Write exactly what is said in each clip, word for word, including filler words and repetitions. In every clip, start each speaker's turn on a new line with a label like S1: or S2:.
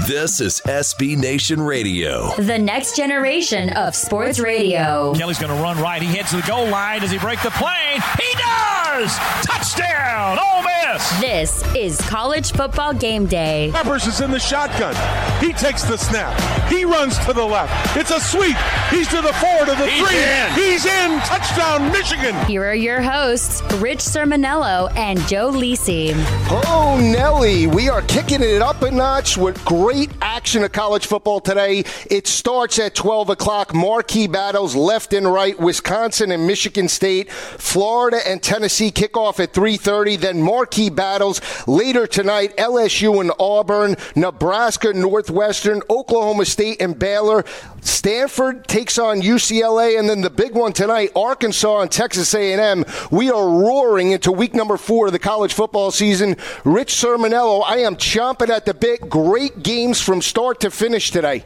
S1: This is S B Nation Radio.
S2: The next generation of sports radio.
S3: Kelly's going to run right. He heads to the goal line. Does he break the plane? He does! Touchdown! Ole Miss!
S2: This is College Football Game Day.
S4: Peppers is in the shotgun. He takes the snap. He runs to the left. It's a sweep. He's to the four, to the
S3: He's
S4: three.
S3: in.
S4: He's in. Touchdown, Michigan.
S2: Here are your hosts, Rich Sermonello and Joe Lisi.
S5: Oh, Nelly, we are kicking it up a notch with great action of college football today. It starts at twelve o'clock. Marquee battles left and right. Wisconsin and Michigan State. Florida and Tennessee kick off at three thirty. Then marquee battles later tonight. L S U and Auburn. Nebraska, Northwestern. Oklahoma State and Baylor. Stanford takes on U C L A. And then the big one tonight, Arkansas and Texas A and M. We are roaring into week number four of the college football season. Rich Sermonello, I am chomping at the bit. Great games from start to finish today.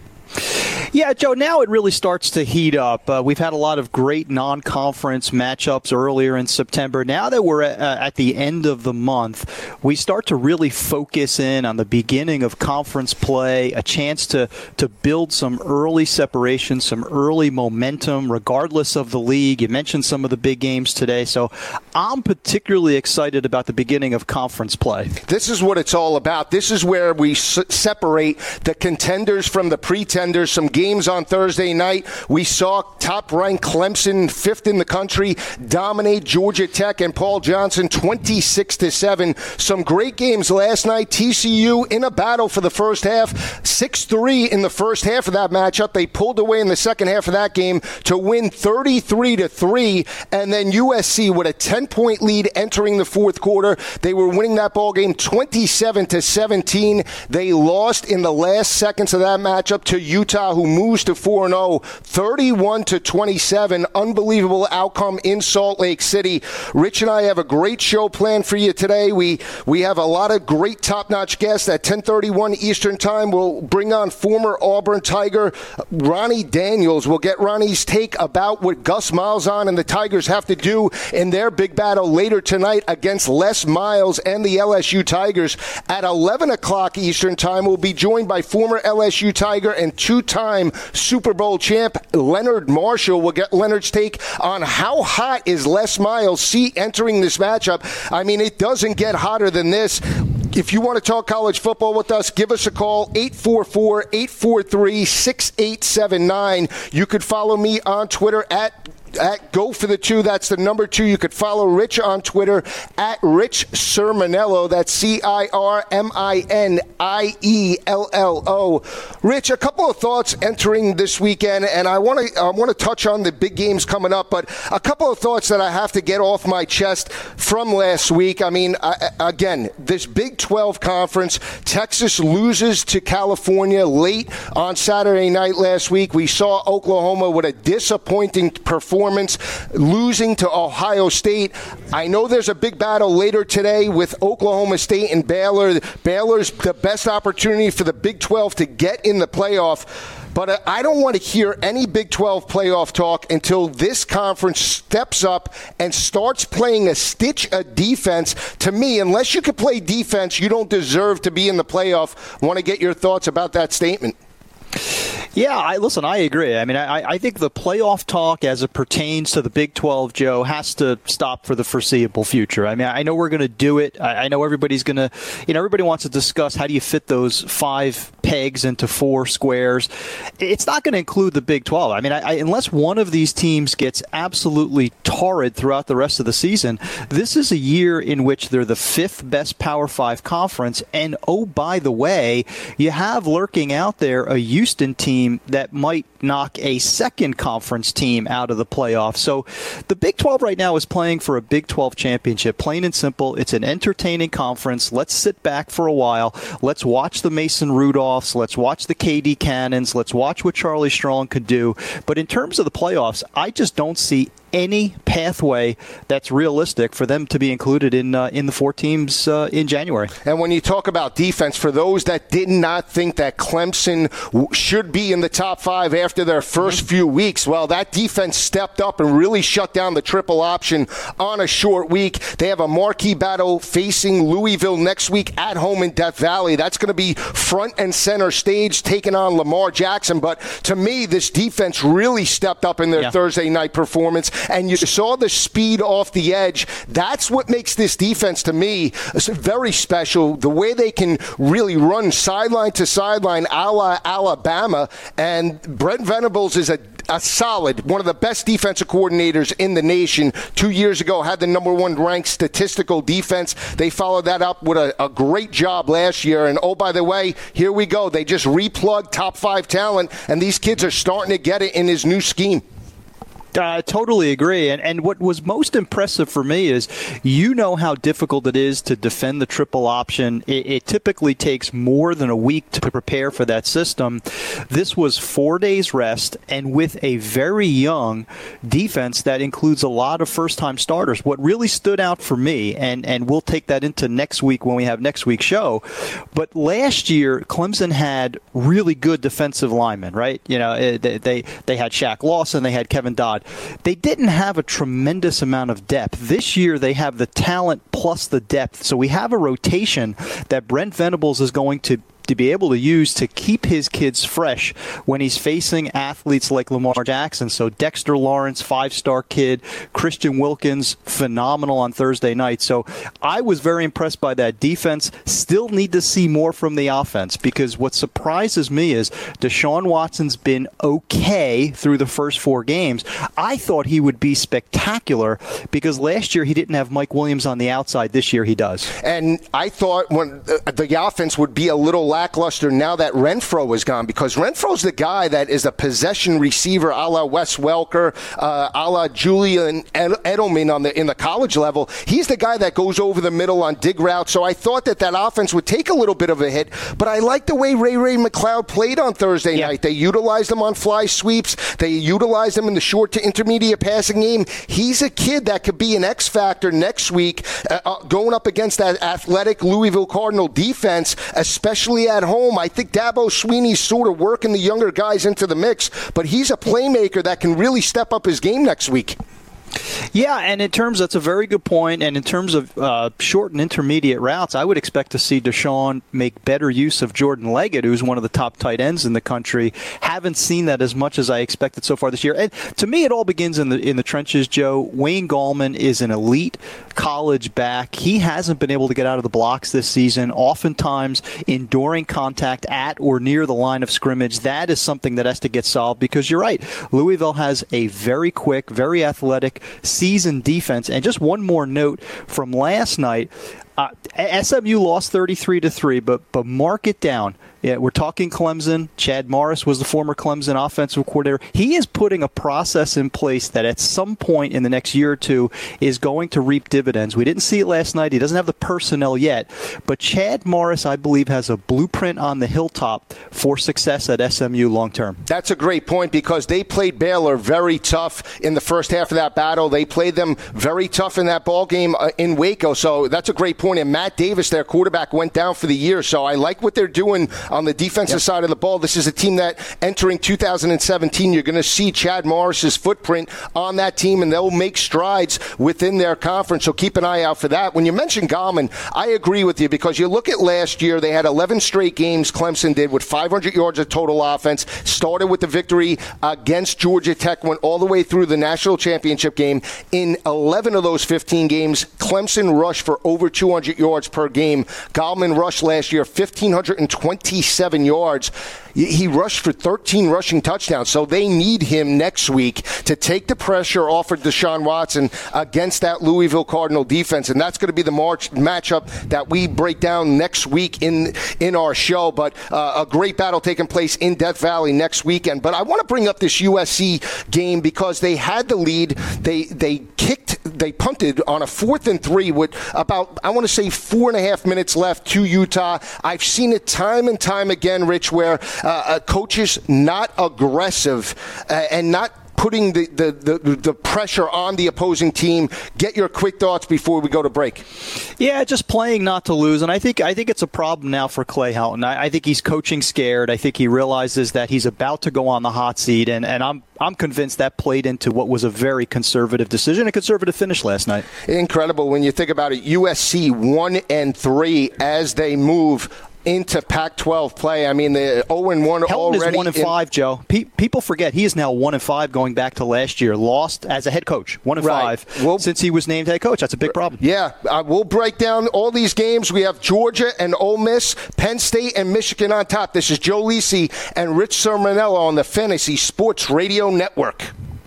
S6: Yeah, Joe, now it really starts to heat up. Uh, we've had a lot of great non-conference matchups earlier in September. Now that we're at, uh, at the end of the month, we start to really focus in on the beginning of conference play, a chance to, to build some early separation, some early momentum, regardless of the league. You mentioned some of the big games today, so I'm particularly excited about the beginning of conference play.
S5: This is what it's all about. This is where we s- separate the contenders from the pretenders. Some games on Thursday night. We saw top-ranked Clemson, fifth in the country, dominate Georgia Tech and Paul Johnson twenty-six to seven. Some great games last night. T C U in a battle for the first half. six three in the first half of that matchup. They pulled away in the second half of that game to win thirty-three to three. And then U S C with a ten-point lead entering the fourth quarter. They were winning that ball game twenty-seven to seventeen. They lost in the last seconds of that matchup to Utah, who moves to four and oh, thirty-one to twenty-seven. Unbelievable outcome in Salt Lake City. Rich and I have a great show planned for you today. We we have a lot of great top-notch guests. At ten thirty-one Eastern Time, we'll bring on former Auburn Tiger Ronnie Daniels. We'll get Ronnie's take about what Gus Malzahn and the Tigers have to do in their big battle later tonight against Les Miles and the L S U Tigers. At eleven o'clock Eastern Time, we'll be joined by former L S U Tiger and two-time Super Bowl champ Leonard Marshall. We'll get Leonard's take on how hot is Les Miles see entering this matchup. I mean, it doesn't get hotter than this. If you want to talk college football with us, give us a call, eight four four, eight four three, six eight seven nine. You could follow me on Twitter at At Go for the Two. That's the number two. You could follow Rich on Twitter at Rich Sermonello. That's C I R M I N I E L L O. Rich, a couple of thoughts entering this weekend, and I want to I want to touch on the big games coming up, but a couple of thoughts that I have to get off my chest from last week. I mean, I, again, this Big twelve conference, Texas loses to California late on Saturday night last week. We saw Oklahoma with a disappointing performance, losing to Ohio State. I know there's a big battle later today with Oklahoma State and Baylor. Baylor's the best opportunity for the Big twelve to get in the playoff. But I don't want to hear any Big twelve playoff talk until this conference steps up and starts playing a stitch of defense. To me, unless you can play defense, you don't deserve to be in the playoff. Want to get your thoughts about that statement?
S6: Yeah, I, listen, I agree. I mean, I, I think the playoff talk as it pertains to the Big twelve, Joe, has to stop for the foreseeable future. I mean, I know we're going to do it. I, I know everybody's going to, you know, everybody wants to discuss how do you fit those five pegs into four squares. It's not going to include the Big twelve. I mean, I, I, unless one of these teams gets absolutely torrid throughout the rest of the season, this is a year in which they're the fifth best Power Five conference. And, oh, by the way, you have lurking out there a Houston team that might knock a second conference team out of the playoffs. So the Big twelve right now is playing for a Big twelve championship. Plain and simple, it's an entertaining conference. Let's sit back for a while. Let's watch the Mason Rudolphs. Let's watch the K D Cannons. Let's watch what Charlie Strong could do. But in terms of the playoffs, I just don't see any pathway that's realistic for them to be included in uh, in the four teams uh, in January.
S5: And when you talk about defense, for those that did not think that Clemson w- should be in the top five after their first mm-hmm. few weeks, well, that defense stepped up and really shut down the triple option on a short week. They have a marquee battle facing Louisville next week at home in Death Valley. That's going to be front and center stage, taking on Lamar Jackson. But to me, this defense really stepped up in their yeah. Thursday night performance. And you saw the speed off the edge. That's what makes this defense, to me, very special. The way they can really run sideline to sideline a la Alabama. And Brent Venables is a a solid, one of the best defensive coordinators in the nation. Two years ago, had the number one ranked statistical defense. They followed that up with a, a great job last year. And, oh, by the way, here we go. They just replugged top five talent, and these kids are starting to get it in his new scheme.
S6: I totally agree. And and what was most impressive for me is, you know how difficult it is to defend the triple option. It, it typically takes more than a week to prepare for that system. This was four days rest, and with a very young defense that includes a lot of first-time starters. What really stood out for me, and, and we'll take that into next week when we have next week's show, but last year Clemson had really good defensive linemen, right? You know, they they, they had Shaq Lawson, they had Kevin Dodd. They didn't have a tremendous amount of depth. This year they have the talent plus the depth. So we have a rotation that Brent Venables is going to to be able to use to keep his kids fresh when he's facing athletes like Lamar Jackson. So Dexter Lawrence, five-star kid, Christian Wilkins, phenomenal on Thursday night. So I was very impressed by that defense. Still need to see more from the offense, because what surprises me is Deshaun Watson's been okay through the first four games. I thought he would be spectacular, because last year he didn't have Mike Williams on the outside. This year he does.
S5: And I thought when the offense would be a little lackluster now that Renfro is gone, because Renfro's the guy that is a possession receiver a la Wes Welker, uh, a la Julian Edelman on the in the college level. He's the guy that goes over the middle on dig routes. So I thought that that offense would take a little bit of a hit, but I like the way Ray Ray McCloud played on Thursday yeah. night. They utilized him on fly sweeps. They utilized him in the short to intermediate passing game. He's a kid that could be an X factor next week, uh, uh, going up against that athletic Louisville Cardinal defense, especially at home. I think Dabo Swinney's sort of working the younger guys into the mix, but he's a playmaker that can really step up his game next week.
S6: Yeah, and in terms, that's a very good point. And in terms of uh, short and intermediate routes, I would expect to see Deshaun make better use of Jordan Leggett, who's one of the top tight ends in the country. Haven't seen that as much as I expected so far this year. And to me, it all begins in the in the trenches, Joe. Wayne Gallman is an elite college back. He hasn't been able to get out of the blocks this season, oftentimes enduring contact at or near the line of scrimmage. That is something that has to get solved, because you're right. Louisville has a very quick, very athletic, seasoned defense. And just one more note from last night. Uh, S M U lost thirty-three to three, but but mark it down. Yeah, we're talking Clemson. Chad Morris was the former Clemson offensive coordinator. He is putting a process in place that at some point in the next year or two is going to reap dividends. We didn't see it last night. He doesn't have the personnel yet. But Chad Morris, I believe, has a blueprint on the hilltop for success at S M U long term.
S5: That's a great point, because they played Baylor very tough in the first half of that battle. They played them very tough in that ball game uh, in Waco. So that's a great point. And Matt Davis, their quarterback, went down for the year. So I like what they're doing on the defensive yep. side of the ball. This is a team that entering two thousand seventeen, you're going to see Chad Morris's footprint on that team, and they'll make strides within their conference. So keep an eye out for that. When you mention Gallman, I agree with you, because you look at last year, they had eleven straight games, Clemson did, with five hundred yards of total offense. Started with the victory against Georgia Tech, went all the way through the national championship game. In eleven of those fifteen games, Clemson rushed for over two hundred yards per game. Gallman rushed last year one thousand five hundred twenty-seven yards. He rushed for thirteen rushing touchdowns. So they need him next week to take the pressure off of Deshaun Watson against that Louisville Cardinal defense. And that's going to be the March matchup that we break down next week in in our show. But uh, a great battle taking place in Death Valley next weekend. But I want to bring up this U S C game, because they had the lead. They they kicked, they punted on a fourth and three with about, I want to say, four and a half minutes left to Utah. I've seen it time and time again, Rich, where uh, uh, coaches not aggressive uh, and not putting the, the, the, the pressure on the opposing team. Get your quick thoughts before we go to break.
S6: Yeah, just playing not to lose, and I think I think it's a problem now for Clay Helton. I, I think he's coaching scared. I think he realizes that he's about to go on the hot seat, and, and I'm I'm convinced that played into what was a very conservative decision, a conservative finish last night.
S5: Incredible when you think about it. U S C one and three as they move into Pac twelve play. I mean, the oh and one already.
S6: Helton is one and five, Joe. Pe- people forget he is now one and five going back to last year. Lost as a head coach, one and
S5: right.
S6: five
S5: we'll,
S6: since he was named head coach. That's a big problem.
S5: Yeah, uh, we'll break down all these games. We have Georgia and Ole Miss, Penn State and Michigan on top. This is Joe Lisi and Rich Sermonello on the Fantasy Sports Radio Network.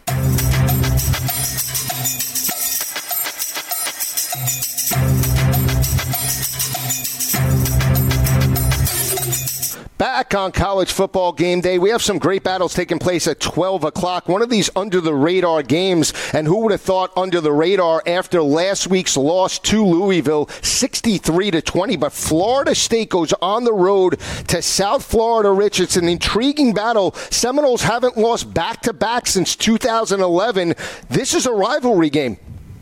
S5: Back on College Football Game Day, we have some great battles taking place at twelve o'clock. One of these under-the-radar games, and who would have thought under the radar after last week's loss to Louisville, sixty-three to twenty. But Florida State goes on the road to South Florida, Rich. It's an intriguing battle. Seminoles haven't lost back-to-back since two thousand eleven. This is a rivalry game.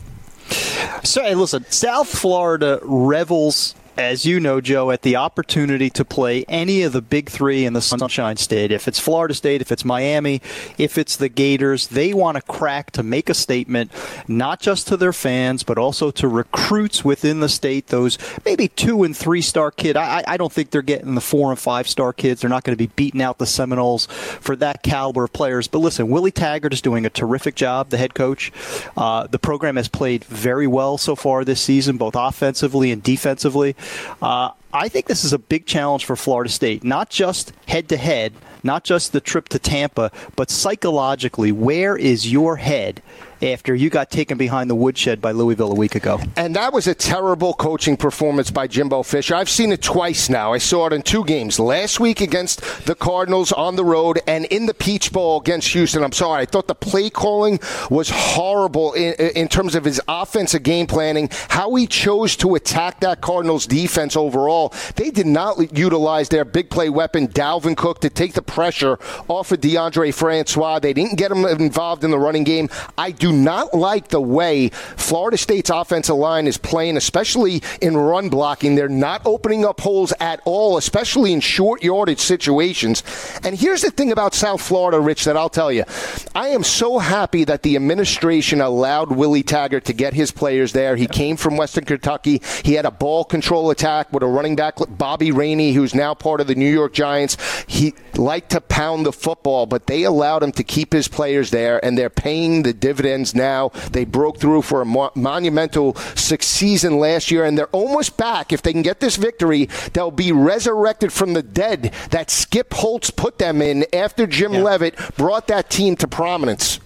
S6: So, hey, listen, South Florida revels, as you know, Joe, at the opportunity to play any of the big three in the Sunshine State. If it's Florida State, if it's Miami, if it's the Gators, they want to crack to make a statement, not just to their fans, but also to recruits within the state, those maybe two- and three-star kid. I, I don't think they're getting the four- and five-star kids. They're not going to be beating out the Seminoles for that caliber of players. But listen, Willie Taggart is doing a terrific job, the head coach. Uh, the program has played very well so far this season, both offensively and defensively. Uh, I think this is a big challenge for Florida State, not just head-to-head, not just the trip to Tampa, but psychologically, where is your head after you got taken behind the woodshed by Louisville a week ago?
S5: And that was a terrible coaching performance by Jimbo Fisher. I've seen it twice now. I saw it in two games. Last week against the Cardinals on the road and in the Peach Bowl against Houston. I'm sorry. I thought the play calling was horrible in, in terms of his offensive game planning, how he chose to attack that Cardinals defense overall. They did not utilize their big play weapon, Dalvin Cook, to take the pressure off of DeAndre Francois. They didn't get him involved in the running game. I do not like the way Florida State's offensive line is playing, especially in run blocking. They're not opening up holes at all, especially in short yardage situations. And here's the thing about South Florida, Rich, that I'll tell you. I am so happy that the administration allowed Willie Taggart to get his players there. He came from Western Kentucky. He had a ball control attack with a running back, Bobby Rainey, who's now part of the New York Giants. He liked to pound the football, but they allowed him to keep his players there, and they're paying the dividends now. They broke through for a mo- monumental sixth season last year, and they're almost back. If they can get this victory, they'll be resurrected from the dead that Skip Holtz put them in after Jim yeah. Leavitt brought that team to prominence.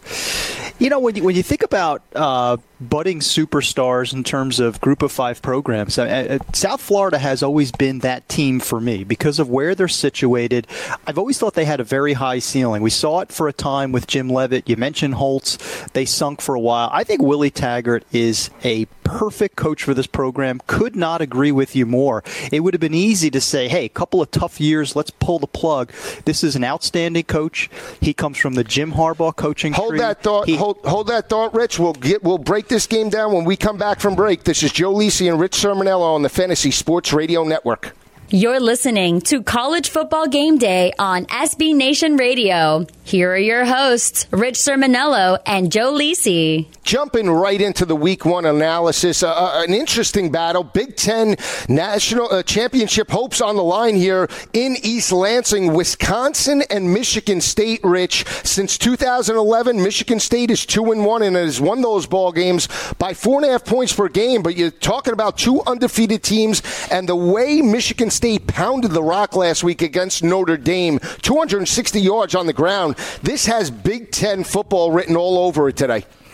S6: You know, when you, when you think about uh, budding superstars in terms of group of five programs, uh, South Florida has always been that team for me because of where they're situated. I've always thought they had a very high ceiling. We saw it for a time with Jim Leavitt. You mentioned Holtz. They sunk for a while. I think Willie Taggart is a perfect coach for this program. Could not agree with you more. It would have been easy to say, hey, a couple of tough years, let's pull the plug. This is an outstanding coach. He comes from the Jim Harbaugh coaching
S5: Hold
S6: tree.
S5: that thought.
S6: He,
S5: hold, hold that thought, Rich. We'll get we'll break this game down when we come back from break. This is Joe Lisi and Rich Sermonello on the Fantasy Sports Radio Network.
S2: You're listening to College Football Game Day on S B Nation Radio. Here are your hosts, Rich Sermonello and Joe Lisi.
S5: Jumping right into the week one analysis, uh, an interesting battle. Big Ten national uh, championship hopes on the line here in East Lansing. Wisconsin and Michigan State, Rich. Since two thousand eleven, Michigan State is two and one and has won those ball games by four and a half points per game. But you're talking about two undefeated teams, and the way Michigan State pounded the rock last week against Notre Dame, two hundred sixty yards on the ground. This has Big Ten football written all over it today.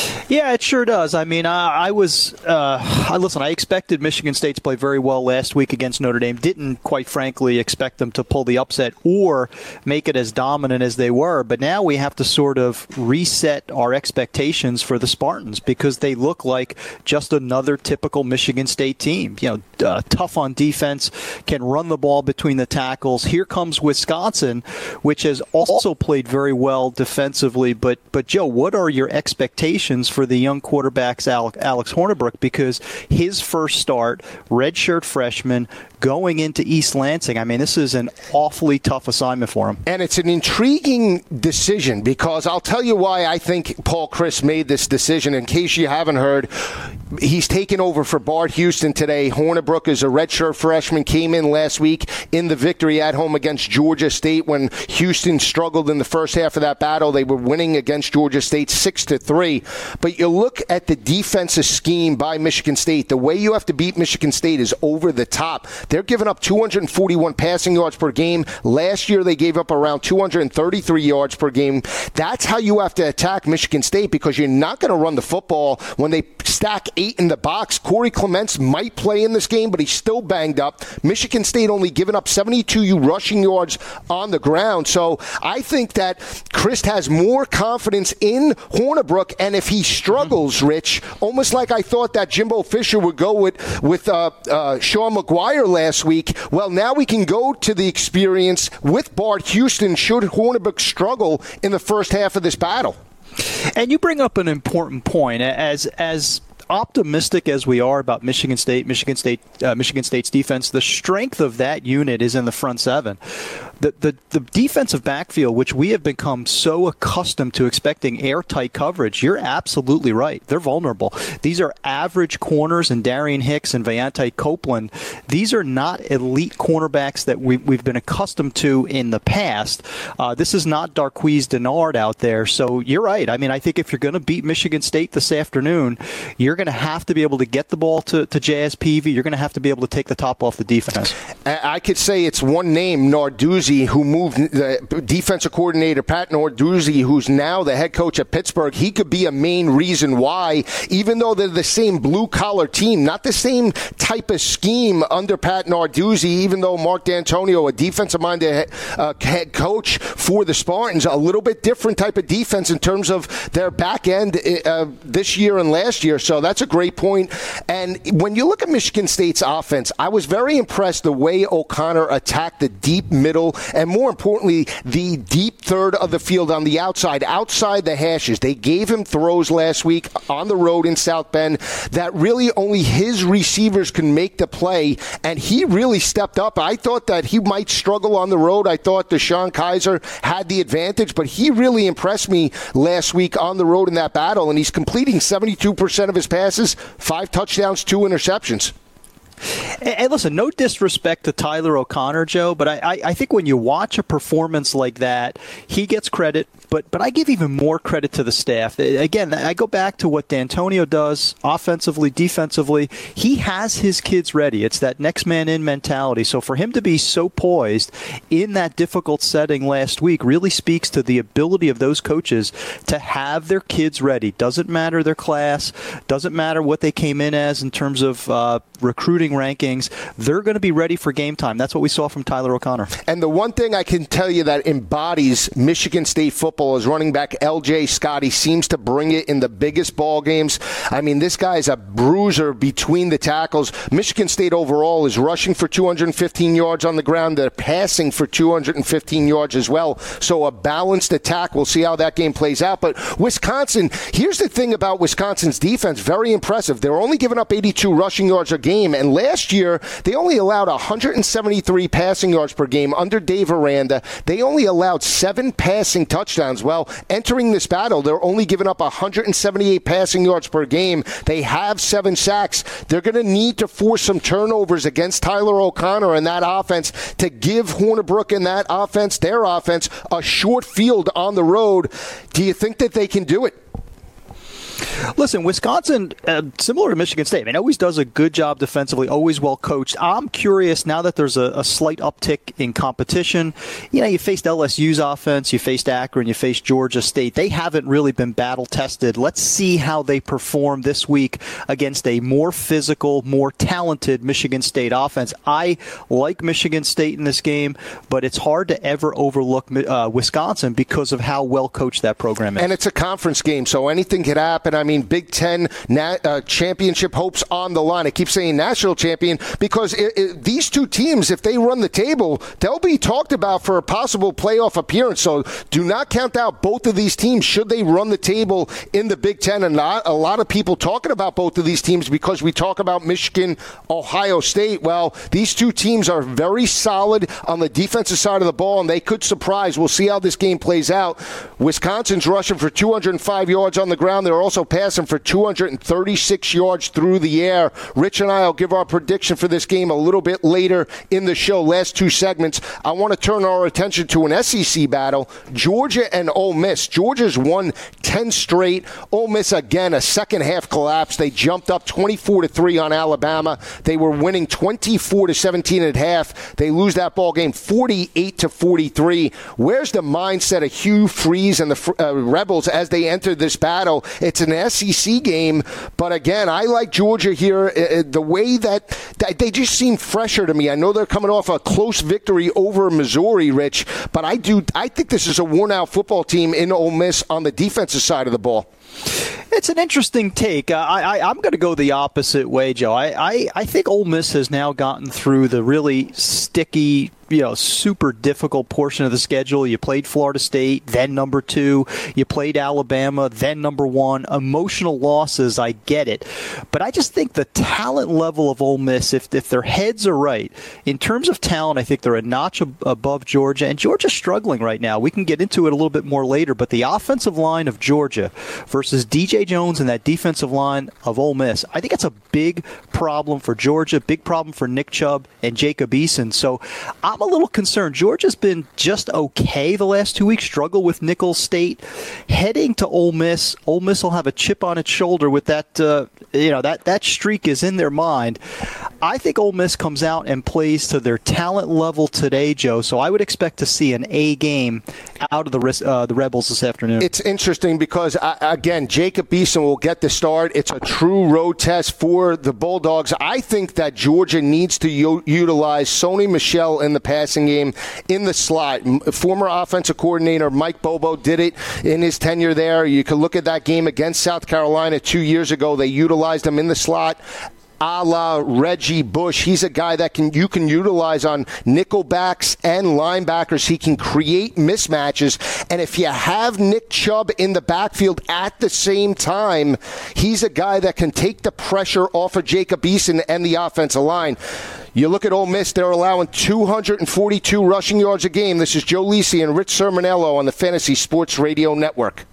S6: Yeah, it sure does. I mean, I, I was, uh, I, listen, I expected Michigan State to play very well last week against Notre Dame. Didn't, quite frankly, expect them to pull the upset or make it as dominant as they were. But now we have to sort of reset our expectations for the Spartans because they look like just another typical Michigan State team. You know, uh, tough on defense, can run the ball between the tackles. Here comes Wisconsin, which has also played very well defensively. But, but Joe, what are your expectations for the young quarterbacks, Alex Hornibrook, because his first start, redshirt freshman, going into East Lansing, I mean, this is an awfully tough assignment for him.
S5: And it's an intriguing decision because I'll tell you why I think Paul Chryst made this decision. In case you haven't heard, he's taken over for Bart Houston today. Hornibrook is a redshirt freshman, came in last week in the victory at home against Georgia State when Houston struggled in the first half of that battle. They were winning against Georgia State six to three. But you look at the defensive scheme by Michigan State, the way you have to beat Michigan State is over the top. They're giving up two hundred forty-one passing yards per game. Last year, they gave up around two hundred thirty-three yards per game. That's how you have to attack Michigan State because you're not going to run the football when they stack eight in the box. Corey Clements might play in this game, but he's still banged up. Michigan State only giving up seventy-two rushing yards on the ground. So I think that Chryst has more confidence in Hornibrook, and if he struggles, Rich, almost like I thought that Jimbo Fisher would go with, with uh, uh, Sean McGuire last week, well, now we can go to the experience with Bart Houston should Hornibrook struggle in the first half of this battle.
S6: And you bring up an important point. As as optimistic as we are about Michigan State, Michigan State, uh, Michigan State's defense, the strength of that unit is in the front seven. The, the the defensive backfield, which we have become so accustomed to expecting airtight coverage, you're absolutely right. They're vulnerable. These are average corners in Darian Hicks and Vayante Copeland. These are not elite cornerbacks that we, we've been accustomed to in the past. Uh, this is not Darqueze Dennard out there. So you're right. I mean, I think if you're going to beat Michigan State this afternoon, you're going to have to be able to get the ball to, to Jazz Peavy. You're going to have to be able to take the top off the defense.
S5: I could say it's one name, Narduzzi, who moved the defensive coordinator, Pat Narduzzi, who's now the head coach at Pittsburgh. He could be a main reason why, even though they're the same blue-collar team, not the same type of scheme under Pat Narduzzi, even though Mark D'Antonio, a defensive-minded uh, head coach for the Spartans, a little bit different type of defense in terms of their back end uh, this year and last year. So that's a great point. And when you look at Michigan State's offense, I was very impressed the way O'Connor attacked the deep middle and, more importantly, the deep third of the field on the outside, outside the hashes. They gave him throws last week on the road in South Bend that really only his receivers can make the play, and he really stepped up. I thought that he might struggle on the road. I thought Deshaun Kaiser had the advantage, but he really impressed me last week on the road in that battle, and he's completing seventy-two percent of his passes, five touchdowns, two interceptions.
S6: And listen, no disrespect to Tyler O'Connor, Joe, but I, I, I think when you watch a performance like that, he gets credit, but but I give even more credit to the staff. Again, I go back to what D'Antonio does offensively, defensively. He has his kids ready. It's that next man in mentality. So for him to be so poised in that difficult setting last week really speaks to the ability of those coaches to have their kids ready. Doesn't matter their class, doesn't matter what they came in as in terms of uh, recruiting rankings. They're going to be ready for game time. That's what we saw from Tyler O'Connor.
S5: And the one thing I can tell you that embodies Michigan State football is running back L J Scott. He seems to bring it in the biggest ball games. I mean, this guy's a bruiser between the tackles. Michigan State overall is rushing for two hundred fifteen yards on the ground. They're passing for two hundred fifteen yards as well. So a balanced attack. We'll see how that game plays out. But Wisconsin, here's the thing about Wisconsin's defense. Very impressive. They're only giving up eighty-two rushing yards a game. And last year, they only allowed one hundred seventy-three passing yards per game under Dave Aranda. They only allowed seven passing touchdowns. Well, entering this battle, they're only giving up one hundred seventy-eight passing yards per game. They have seven sacks. They're going to need to force some turnovers against Tyler O'Connor and that offense to give Hornibrook and that offense, their offense, a short field on the road. Do you think that they can do it?
S6: Listen, Wisconsin, uh, similar to Michigan State, I mean, always does a good job defensively, always well coached. I'm curious, now that there's a, a slight uptick in competition, you know, you faced L S U's offense, you faced Akron, you faced Georgia State. They haven't really been battle tested. Let's see how they perform this week against a more physical, more talented Michigan State offense. I like Michigan State in this game, but it's hard to ever overlook uh, Wisconsin because of how well coached that program is.
S5: And it's a conference game, so anything could happen. I mean, Big Ten na- uh, championship hopes on the line. I keep saying national champion because it, it, these two teams, if they run the table, they'll be talked about for a possible playoff appearance. So do not count out both of these teams should they run the table in the Big Ten. And not a lot of people talking about both of these teams because we talk about Michigan, Ohio State. Well, these two teams are very solid on the defensive side of the ball, and they could surprise. We'll see how this game plays out. Wisconsin's rushing for two hundred five yards on the ground. They're also passing for two hundred thirty-six yards through the air. Rich and I will give our prediction for this game a little bit later in the show. Last two segments, I want to turn our attention to an S E C battle, Georgia and Ole Miss. Georgia's won ten straight. Ole Miss, again, a second half collapse. They jumped up twenty-four to three on Alabama. They were winning twenty-four to seventeen at half. They lose that ball game forty-eight to forty-three. Where's the mindset of Hugh Freeze and the uh, Rebels as they enter this battle? It's an S E C game, but again, I like Georgia here. Uh, the way that, that they just seem fresher to me. I know they're coming off a close victory over Missouri, Rich, but I do. I think this is a worn-out football team in Ole Miss on the defensive side of the ball.
S6: It's an interesting take. Uh, I, I, I'm going to go the opposite way, Joe. I, I, I think Ole Miss has now gotten through the really sticky, you know, super difficult portion of the schedule. You played Florida State, then number two. You played Alabama, then number one. Emotional losses, I get it. But I just think the talent level of Ole Miss, if, if their heads are right, in terms of talent, I think they're a notch ab- above Georgia. And Georgia's struggling right now. We can get into it a little bit more later. But the offensive line of Georgia versus D J Jones and that defensive line of Ole Miss, I think it's a big problem for Georgia, big problem for Nick Chubb and Jacob Eason. So I'm a little concerned. Georgia's been just okay the last two weeks, struggle with Nicholls State. Heading to Ole Miss, Ole Miss will have a chip on its shoulder with that, uh, you know, that, that streak is in their mind. I think Ole Miss comes out and plays to their talent level today, Joe, so I would expect to see an A game out of the uh, the Rebels this afternoon.
S5: It's interesting because, uh, again, Jacob Eason will get the start. It's a true road test for the Bulldogs. I think that Georgia needs to u- utilize Sony Michel in the passing game in the slot. Former offensive coordinator Mike Bobo did it in his tenure there. You can look at that game against South Carolina two years ago. They utilized him in the slot, a la Reggie Bush. He's a guy that can you can utilize on nickelbacks and linebackers. He can create mismatches. And if you have Nick Chubb in the backfield at the same time, he's a guy that can take the pressure off of Jacob Eason and the offensive line. You look at Ole Miss, they're allowing two hundred forty-two rushing yards a game. This is Joe Lisi and Rich Sermonello on the Fantasy Sports Radio Network.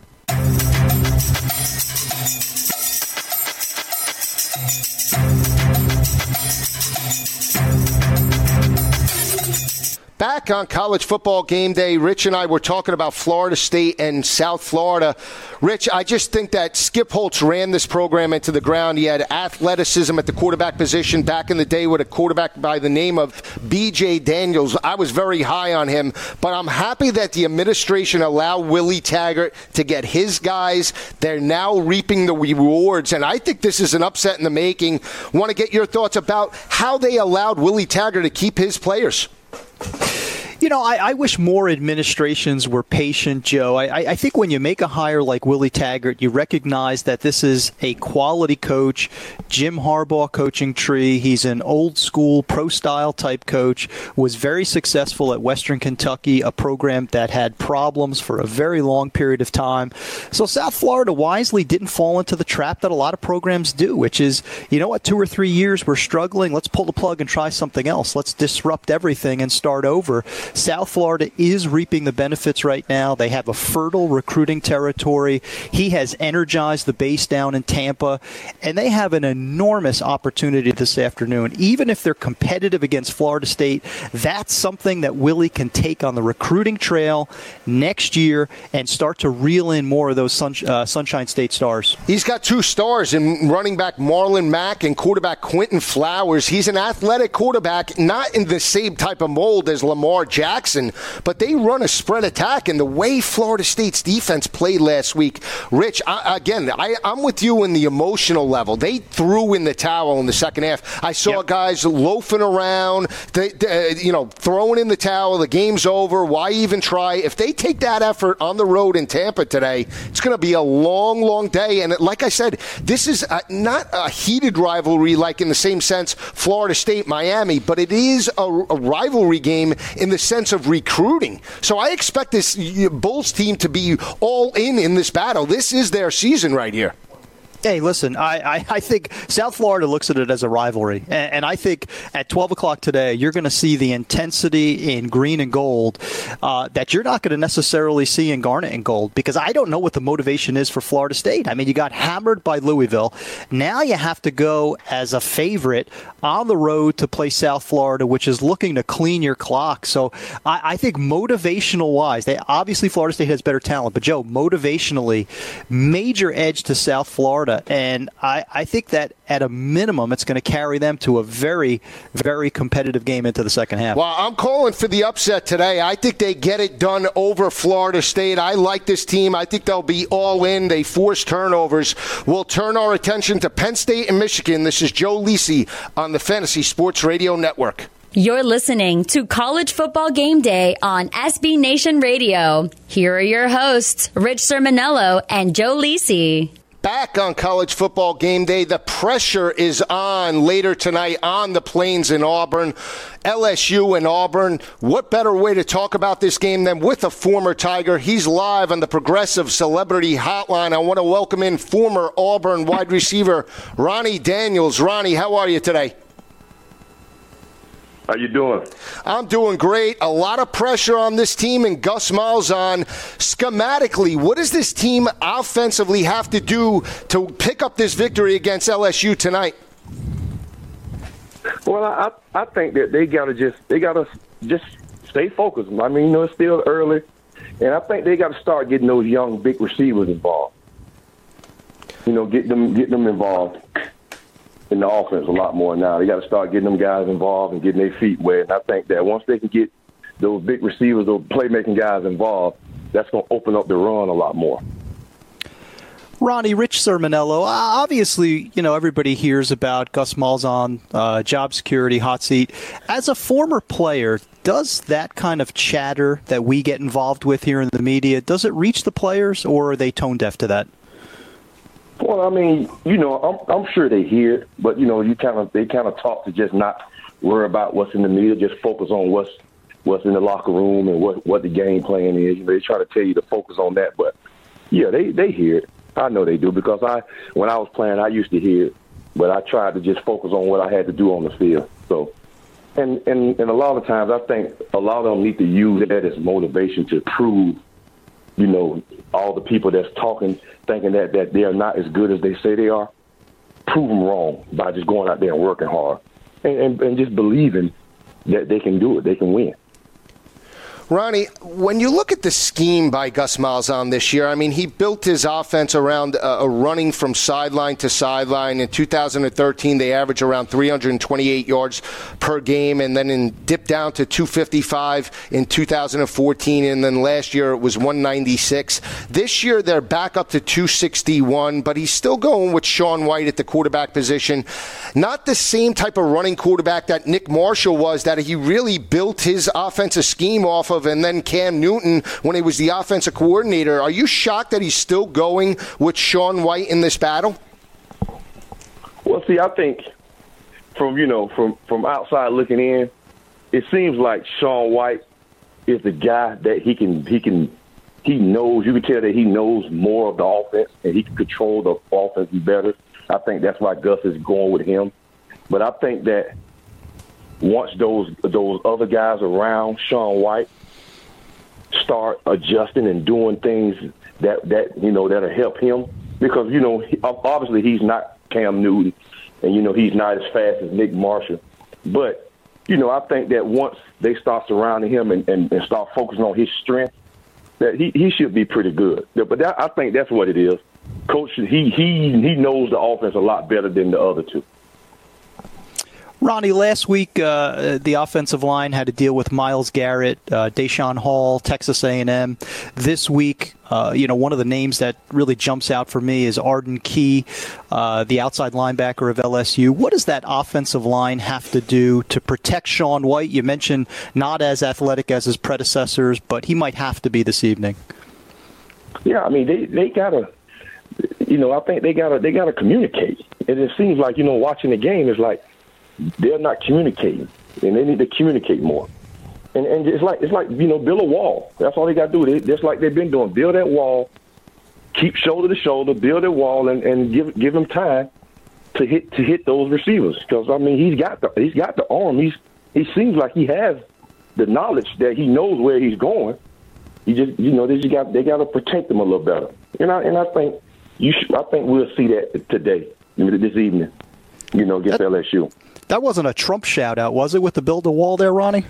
S5: Back on College Football Game Day, Rich and I were talking about Florida State and South Florida. Rich, I just think that Skip Holtz ran this program into the ground. He had athleticism at the quarterback position back in the day with a quarterback by the name of B J Daniels. I was very high on him, but I'm happy that the administration allowed Willie Taggart to get his guys. They're now reaping the rewards, and I think this is an upset in the making. Want to get your thoughts about how they allowed Willie Taggart to keep his players?
S6: You know, I, I wish more administrations were patient, Joe. I, I think when you make a hire like Willie Taggart, you recognize that this is a quality coach, Jim Harbaugh coaching tree. He's an old-school, pro-style type coach, was very successful at Western Kentucky, a program that had problems for a very long period of time. So South Florida wisely didn't fall into the trap that a lot of programs do, which is, you know what, two or three years we're struggling, let's pull the plug and try something else. Let's disrupt everything and start over. South Florida is reaping the benefits right now. They have a fertile recruiting territory. He has energized the base down in Tampa, and they have an enormous opportunity this afternoon. Even if they're competitive against Florida State, that's something that Willie can take on the recruiting trail next year and start to reel in more of those sun, uh, Sunshine State stars.
S5: He's got two stars in running back Marlon Mack and quarterback Quentin Flowers. He's an athletic quarterback, not in the same type of mold as Lamar Jackson, but they run a spread attack. And the way Florida State's defense played last week, Rich, I, again, I, I'm with you in the emotional level. They threw in the towel in the second half. I saw yep. guys loafing around, they, they, you know, throwing in the towel. The game's over. Why even try? If they take that effort on the road in Tampa today, it's going to be a long, long day. And like I said, this is a, not a heated rivalry like in the same sense Florida State, Miami, but it is a, a rivalry game in the sense of recruiting. So I expect this Bulls team to be all in in this battle. This is their season right here.
S6: Hey, listen, I, I, I think South Florida looks at it as a rivalry. And, and I think at twelve o'clock today, you're going to see the intensity in green and gold uh, that you're not going to necessarily see in garnet and gold, because I don't know what the motivation is for Florida State. I mean, you got hammered by Louisville. Now you have to go as a favorite on the road to play South Florida, which is looking to clean your clock. So I, I think motivational-wise, they obviously Florida State has better talent. But, Joe, motivationally, major edge to South Florida. And I, I think that at a minimum, it's going to carry them to a very, very competitive game into the second half.
S5: Well, I'm calling for the upset today. I think they get it done over Florida State. I like this team. I think they'll be all in. They force turnovers. We'll turn our attention to Penn State and Michigan. This is Joe Lisi on the Fantasy Sports Radio Network.
S2: You're listening to College Football Game Day on S B Nation Radio. Here are your hosts, Rich Sermonello and Joe Lisi.
S5: Back on College Football Game Day, the pressure is on later tonight on the Plains in Auburn. L S U and Auburn. What better way to talk about this game than with a former Tiger? He's live on the Progressive Celebrity Hotline. I want to welcome in former Auburn wide receiver Ronnie Daniels. Ronnie, how are you today?
S7: How you doing?
S5: I'm doing great. A lot of pressure on this team and Gus Malzahn. Schematically, what does this team offensively have to do to pick up this victory against L S U tonight?
S7: Well, I I think that they gotta just they gotta just stay focused. I mean, you know, it's still early, and I think they got to start getting those young big receivers involved. You know, get them get them involved in the offense a lot more now. They got to start getting them guys involved and getting their feet wet. And I think that once they can get those big receivers, those playmaking guys involved, that's going to open up the run a lot more.
S6: Ronnie, Rich Sermonello, obviously, you know, everybody hears about Gus Malzahn, uh, job security, hot seat. As a former player, does that kind of chatter that we get involved with here in the media, does it reach the players, or are they tone deaf to that?
S7: Well, I mean, you know, I'm, I'm sure they hear it, but, you know, you kind of they kind of talk to just not worry about what's in the media, just focus on what's what's in the locker room and what, what the game plan is. You know, they try to tell you to focus on that, but, yeah, they, they hear it. I know they do, because I when I was playing, I used to hear it, but I tried to just focus on what I had to do on the field. So, and, and, and a lot of times I think a lot of them need to use that as motivation to prove, you know, all the people that's talking, thinking that, that they are not as good as they say they are, prove them wrong by just going out there and working hard and, and, and just believing that they can do it, they can win.
S5: Ronnie, when you look at the scheme by Gus Malzahn this year, I mean, he built his offense around a, a running from sideline to sideline. In two thousand thirteen, they averaged around three hundred twenty-eight yards per game, and then in, dipped down to two fifty-five in two thousand fourteen, and then last year it was one ninety-six. This year they're back up to two sixty-one, but he's still going with Sean White at the quarterback position. Not the same type of running quarterback that Nick Marshall was, that he really built his offensive scheme off of, and then Cam Newton when he was the offensive coordinator. Are you shocked that he's still going with Sean White in this battle?
S7: Well, see, I think from, you know, from, from outside looking in, it seems like Sean White is the guy that he can, he can, he knows, you can tell that he knows more of the offense and he can control the offense better. I think that's why Gus is going with him. But I think that once those those other guys around Sean White start adjusting and doing things that, that you know, that'll help him. Because, you know, he, obviously he's not Cam Newton, and, you know, he's not as fast as Nick Marshall. But, you know, I think that once they start surrounding him and, and, and start focusing on his strength, that he, he should be pretty good. But that, I think that's what it is. Coach, he, he, he knows the offense a lot better than the other two.
S6: Ronnie, last week uh, the offensive line had to deal with Myles Garrett, uh, Deshaun Hall, Texas A and M. This week, uh, you know, one of the names that really jumps out for me is Arden Key, uh, the outside linebacker of L S U. What does that offensive line have to do to protect Sean White? You mentioned not as athletic as his predecessors, but he might have to be this evening. Yeah, I mean, they, they got to, you know, I think they got to they got to communicate. And it seems like, you know, watching the game is like, they're not communicating, and they need to communicate more. And and it's like it's like you know, build a wall. That's all they got to do. They, just like they've been doing, build that wall, keep shoulder to shoulder, build that wall, and, and give give him time to hit to hit those receivers. Because I mean, he's got the he's got the arm. He's he seems like he has the knowledge that he knows where he's going. He just you know they just got they got to protect him a little better. And I and I think you should, I think we'll see that today, this evening. You know, against L S U. That wasn't a Trump shout-out, was it, with the build a wall there, Ronnie?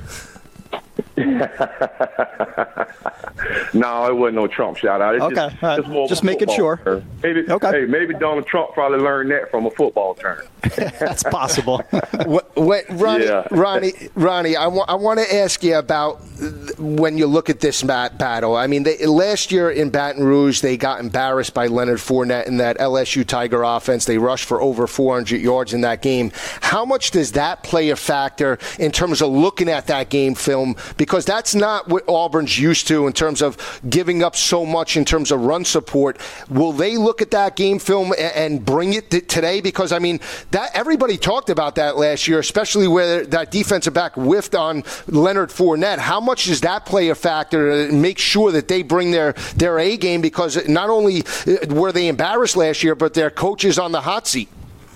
S7: No, it wasn't no Trump shout-out. It's
S6: okay,
S7: just,
S6: right.
S7: just, more
S6: just making sure.
S7: Term. Maybe,
S6: okay.
S7: Hey, maybe Donald Trump probably learned that from a football term.
S6: That's possible.
S5: what, what, Ronnie,
S7: yeah.
S5: Ronnie, Ronnie, I, wa- I want to ask you about when you look at this mat- battle. I mean, they, last year in Baton Rouge, they got embarrassed by Leonard Fournette in that L S U Tiger offense. They rushed for over four hundred yards in that game. How much does that play a factor in terms of looking at that game film? Because that's not what Auburn's used to in terms of giving up so much in terms of run support. Will they look at that game film and, and bring it t- today? Because, I mean, that everybody talked about that last year, especially where that defensive back whiffed on Leonard Fournette. How much does that play a factor to make sure that they bring their, their A game? Because not only were they embarrassed last year, but their coach is on the hot seat.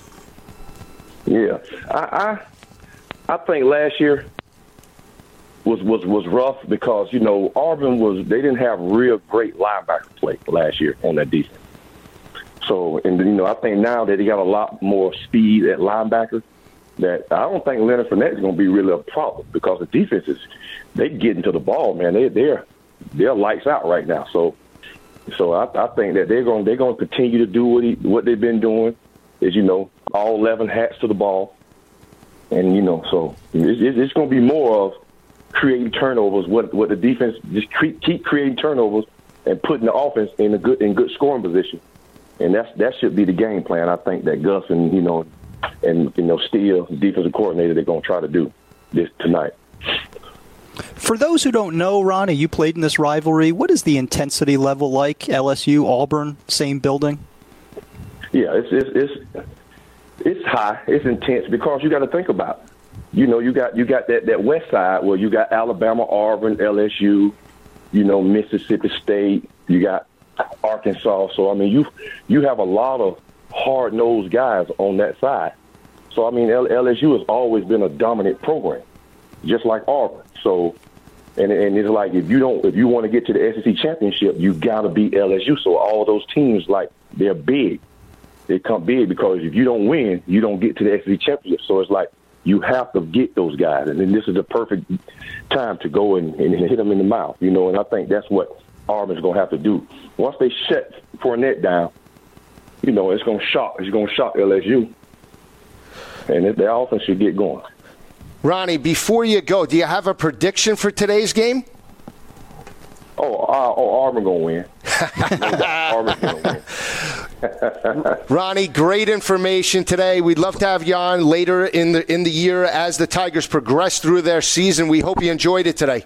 S7: Yeah. I I, I think last year was, was, was rough because, you know, Auburn was, they didn't have real great linebacker play last year on that defense. So, and, you know, I think now that he got a lot more speed at linebacker, that I don't think Leonard Fournette is going to be really a problem because the defense is, they get into the ball, man. They, they're, they're lights out right now. So, so I, I think that they're going, they're going to continue to do what he, what they've been doing is, you know, all eleven hats to the ball. And, you know, so it's, it's going to be more of creating turnovers, what, what the defense, just keep, keep creating turnovers and putting the offense in a good, in good scoring position. And that's, that should be the game plan. I think that Gus and, you know, and, you know, Steele, the defensive coordinator, they're going to try to do this tonight.
S6: For those who don't know, Ronnie, you played in this rivalry. What is the intensity level like? L S U, Auburn, same building?
S7: Yeah, it's it's it's, it's high. It's intense because you got to think about it. You know, you got you got that, that west side where you got Alabama, Auburn, L S U, you know, Mississippi State, you got Arkansas. So, I mean, you you have a lot of hard-nosed guys on that side. So, I mean, L S U has always been a dominant program, just like Auburn. So, and and it's like if you don't, if you want to get to the S E C championship, you got to beat L S U. So all those teams, like, they're big. They come big because if you don't win, you don't get to the S E C championship. So it's like you have to get those guys, and then this is the perfect time to go and, and hit them in the mouth, you know. And I think that's what Auburn's going to have to do. Once they shut Fournette down, you know, it's going to shock. It's going to shock L S U, and it, their offense should get going.
S5: Ronnie, before you go, do you have a prediction for today's game?
S7: Oh, uh, oh Auburn going to win. Auburn's going to win.
S5: Ronnie, great information today. We'd love to have you on later in the in the year as the Tigers progress through their season. We hope you enjoyed it today.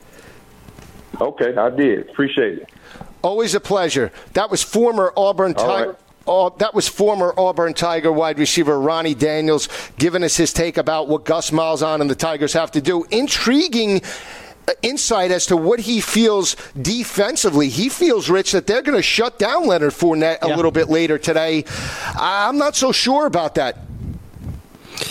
S7: Okay, I did. Appreciate it.
S5: Always a pleasure. That was former Auburn Tiger. Right. Uh, that was former Auburn Tiger wide receiver Ronnie Daniels giving us his take about what Gus Malzahn and the Tigers have to do. Intriguing insight as to what he feels defensively. He feels, Rich, that they're going to shut down Leonard Fournette a yeah. little bit later today. I'm not so sure about that.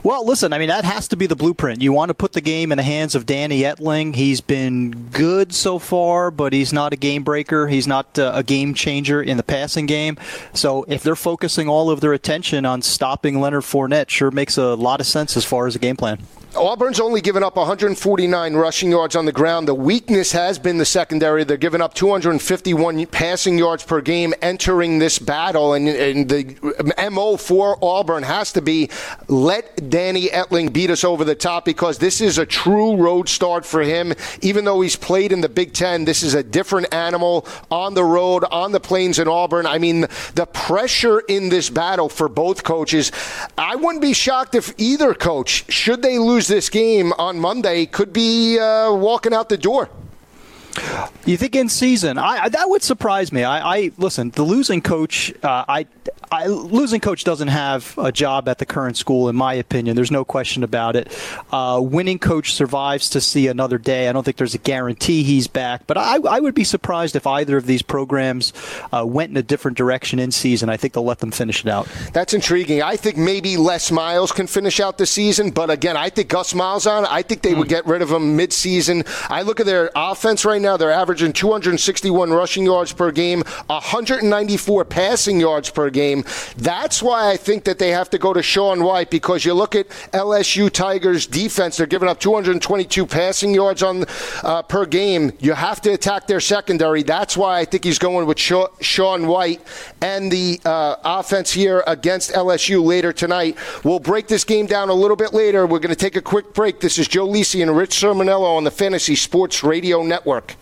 S6: Well, listen, I mean, that has to be the blueprint. You want to put the game in the hands of Danny Etling. He's been good so far, but he's not a game breaker. He's not uh, a game changer in the passing game. So if they're focusing all of their attention on stopping Leonard Fournette, sure makes a lot of sense as far as a game plan.
S5: Auburn's only given up one hundred forty-nine rushing yards on the ground. The weakness has been the secondary. They're giving up two hundred fifty-one passing yards per game entering this battle. And, and the M O for Auburn has to be let Danny Etling beat us over the top, because this is a true road start for him. Even though he's played in the Big Ten, this is a different animal on the road, on the plains in Auburn. I mean, the pressure in this battle for both coaches, I wouldn't be shocked if either coach, should they lose this game on Monday, could be uh, walking out the door.
S6: You think in season? I, that would surprise me. I, I listen. The losing coach, uh, I, I, losing coach doesn't have a job at the current school, in my opinion. There's no question about it. Uh, winning coach survives to see another day. I don't think there's a guarantee he's back, but I, I would be surprised if either of these programs uh, went in a different direction in season. I think they'll let them finish it out.
S5: That's intriguing. I think maybe Les Miles can finish out the season, but again, I think Gus Malzahn, I think they mm. would get rid of him mid-season. I look at their offense right now. They're averaging two hundred sixty-one rushing yards per game, one hundred ninety-four passing yards per game. That's why I think that they have to go to Sean White, because you look at L S U Tigers defense, they're giving up two hundred twenty-two passing yards on uh, per game. You have to attack their secondary. That's why I think he's going with Sean White and the uh, offense here against L S U later tonight. We'll break this game down a little bit later. We're going to take a quick break. This is Joe Lisi and Rich Sermonello on the Fantasy Sports Radio Network.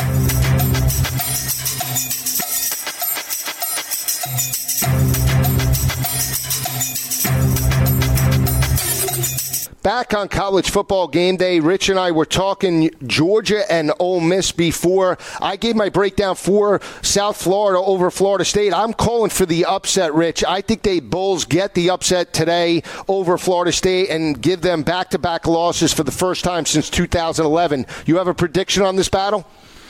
S5: Back on College Football Game Day, Rich and I were talking Georgia and Ole Miss before. I gave my breakdown for South Florida over Florida State. I'm calling for the upset, Rich. I think the Bulls get the upset today over Florida State and give them back-to-back losses for the first time since two thousand eleven. You have a prediction on this battle?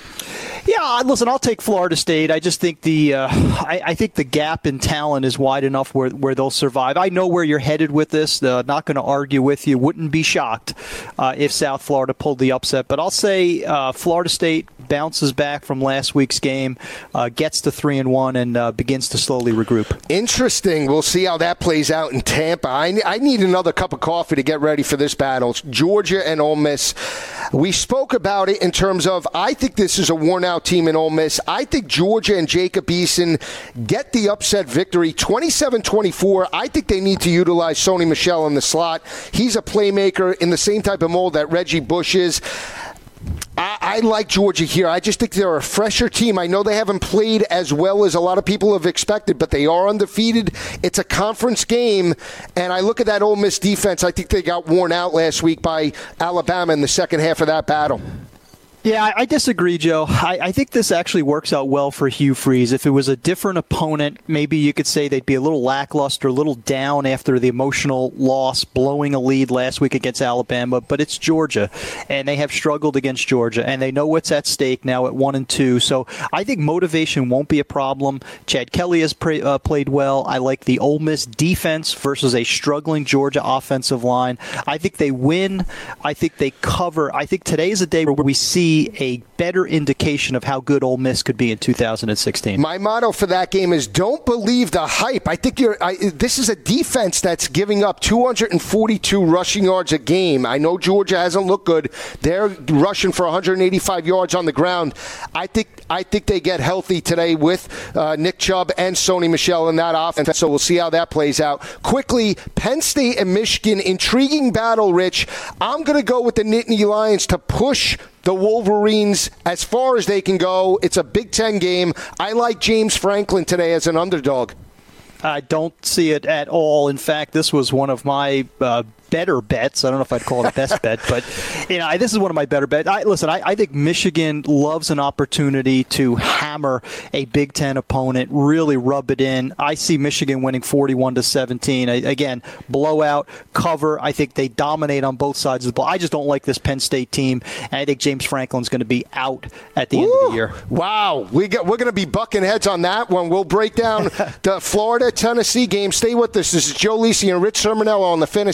S6: Yeah, listen, I'll take Florida State. I just think the uh, I, I think the gap in talent is wide enough where, where they'll survive. I know where you're headed with this. Uh, not going to argue with you. Wouldn't be shocked uh, if South Florida pulled the upset. But I'll say uh, Florida State bounces back from last week's game, uh, gets to three and one, and uh, begins to slowly regroup.
S5: Interesting. We'll see how that plays out in Tampa. I, I need another cup of coffee to get ready for this battle. It's Georgia and Ole Miss. We spoke about it in terms of, I think this is a worn-out team in Ole Miss. I think Georgia and Jacob Eason get the upset victory, twenty-seven twenty-four. I think they need to utilize Sony Michel in the slot. He's a playmaker in the same type of mold that Reggie Bush is. I, I like Georgia here. I just think they're a fresher team. I know they haven't played as well as a lot of people have expected, but they are undefeated. It's a conference game, and I look at that Ole Miss defense. I think they got worn out last week by Alabama in the second half of that battle.
S6: Yeah, I, I disagree, Joe. I, I think this actually works out well for Hugh Freeze. If it was a different opponent, maybe you could say they'd be a little lackluster, a little down after the emotional loss, blowing a lead last week against Alabama. But it's Georgia, and they have struggled against Georgia, and they know what's at stake now at one and two. So I think motivation won't be a problem. Chad Kelly has pre- uh, played well. I like the Ole Miss defense versus a struggling Georgia offensive line. I think they win. I think they cover. I think today is a day where we see a better indication of how good Ole Miss could be in two thousand sixteen.
S5: My motto for that game is don't believe the hype. I think you're. I, this is a defense that's giving up two hundred forty-two rushing yards a game. I know Georgia hasn't looked good. They're rushing for one hundred eighty-five yards on the ground. I think I think they get healthy today with uh, Nick Chubb and Sony Michel in that offense. So we'll see how that plays out. Quickly, Penn State and Michigan, intriguing battle, Rich. I'm going to go with the Nittany Lions to push the Wolverines as far as they can go. It's a Big Ten game. I like James Franklin today as an underdog.
S6: I don't see it at all. In fact, this was one of my uh, better bets. I don't know if I'd call it a best bet, but you know, this is one of my better bets. I, listen, I, I think Michigan loves an opportunity to hammer a Big Ten opponent, really rub it in. I see Michigan winning forty-one to seventeen. I, again, blowout, cover. I think they dominate on both sides of the ball. I just don't like this Penn State team, and I think James Franklin's going to be out at the Ooh, end of the year.
S5: Wow, we got, we're going to be bucking heads on that one. We'll break down the Florida-Tennessee game. Stay with us. This is Joe Lisi and Rich Sermonello on the Fantasy Sports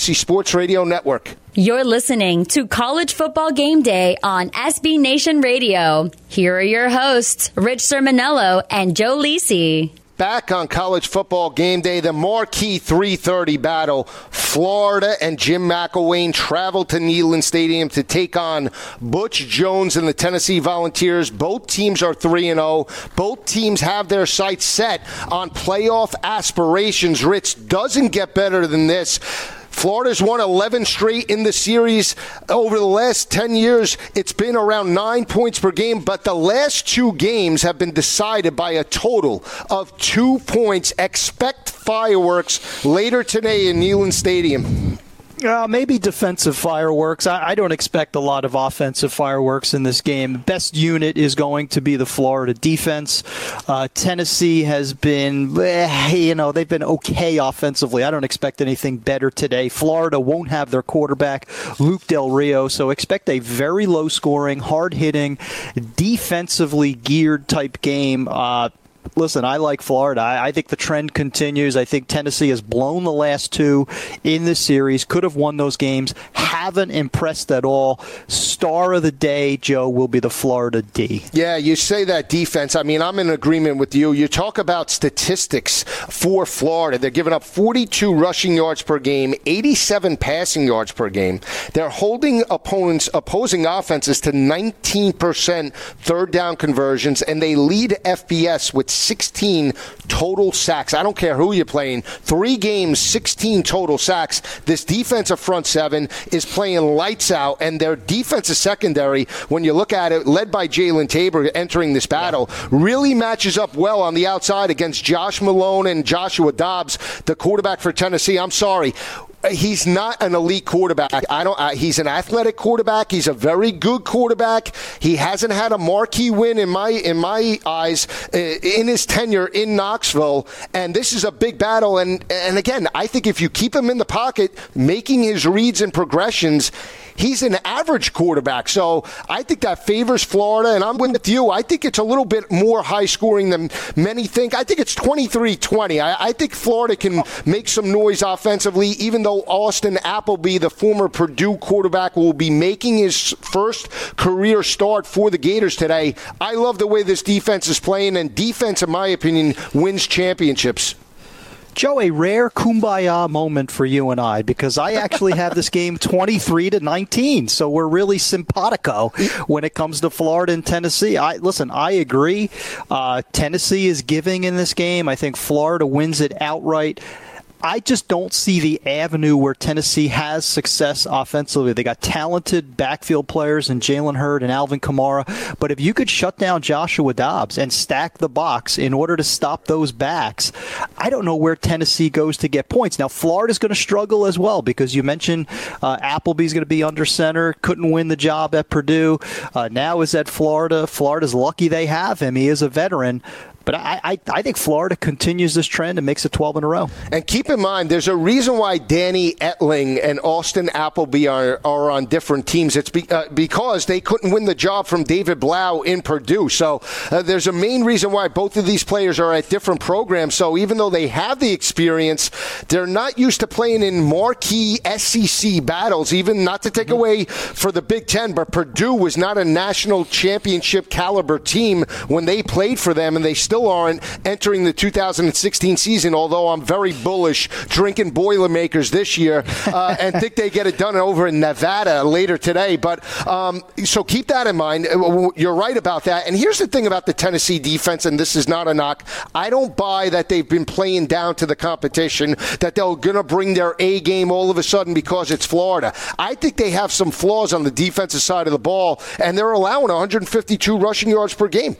S5: Sports Radio Network.
S2: You're listening to College Football Game Day on S B Nation Radio. Here are your hosts, Rich Sermonello and Joe Lisi.
S5: Back on College Football Game Day, the marquee three thirty battle. Florida and Jim McElwain travel to Neyland Stadium to take on Butch Jones and the Tennessee Volunteers. Both teams are three and oh. Both teams have their sights set on playoff aspirations. Rich, doesn't get better than this. Florida's won eleven straight in the series. Over the last ten years, it's been around nine points per game, but the last two games have been decided by a total of two points. Expect fireworks later today in Neyland Stadium.
S6: Uh, maybe defensive fireworks. I, I don't expect a lot of offensive fireworks in this game. Best unit is going to be the Florida defense. Uh, Tennessee has been, eh, you know, they've been okay offensively. I don't expect anything better today. Florida won't have their quarterback, Luke Del Rio, so expect a very low-scoring, hard-hitting, defensively geared type game. Uh, Listen, I like Florida. I, I think the trend continues. I think Tennessee has blown the last two in this series, could have won those games, haven't impressed at all. Star of the day, Joe, will be the Florida D.
S5: Yeah, you say that defense. I mean, I'm in agreement with you. You talk about statistics for Florida. They're giving up forty-two rushing yards per game, eighty-seven passing yards per game. They're holding opponents, opposing offenses to nineteen percent third down conversions, and they lead F B S with sixteen total sacks. I don't care who you're playing. Three games, sixteen total sacks. This defensive front seven is playing lights out, and their defensive secondary, when you look at it, led by Jalen Tabor entering this battle, really matches up well on the outside against Josh Malone and Joshua Dobbs, the quarterback for Tennessee. I'm sorry. He's not an elite quarterback. I don't. Uh, he's an athletic quarterback. He's a very good quarterback. He hasn't had a marquee win in my in my eyes uh, in his tenure in Knoxville. And this is a big battle. And and again, I think if you keep him in the pocket, making his reads and progressions, he's an average quarterback. So I think that favors Florida, and I'm with you. I think it's a little bit more high-scoring than many think. I think it's twenty-three twenty. I, I think Florida can make some noise offensively, even though Austin Appleby, the former Purdue quarterback, will be making his first career start for the Gators today. I love the way this defense is playing, and defense, in my opinion, wins championships.
S6: Joe, a rare kumbaya moment for you and I, because I actually have this game twenty-three to nineteen, so we're really simpatico when it comes to Florida and Tennessee. I listen, I agree. Uh, Tennessee is giving in this game. I think Florida wins it outright. I just don't see the avenue where Tennessee has success offensively. They got talented backfield players in Jalen Hurd and Alvin Kamara. But if you could shut down Joshua Dobbs and stack the box in order to stop those backs, I don't know where Tennessee goes to get points. Now, Florida's going to struggle as well, because you mentioned uh, Appleby's going to be under center, couldn't win the job at Purdue. Uh, now is at Florida. Florida's lucky they have him. He is a veteran. But I, I, I think Florida continues this trend and makes it twelve in a row.
S5: And keep in mind, there's a reason why Danny Etling and Austin Appleby are, are on different teams. It's be, uh, because they couldn't win the job from David Blau in Purdue. So uh, there's a main reason why both of these players are at different programs. So even though they have the experience, they're not used to playing in marquee S E C battles, even not to take mm-hmm. away for the Big Ten. But Purdue was not a national championship caliber team when they played for them, and they still Still aren't entering the two thousand sixteen season, although I'm very bullish drinking Boilermakers this year uh, and think they get it done over in Nevada later today. But um, so keep that in mind. You're right about that. And here's the thing about the Tennessee defense, and this is not a knock. I don't buy that they've been playing down to the competition, that they're going to bring their A game all of a sudden because it's Florida. I think they have some flaws on the defensive side of the ball, and they're allowing one hundred fifty-two rushing yards per game.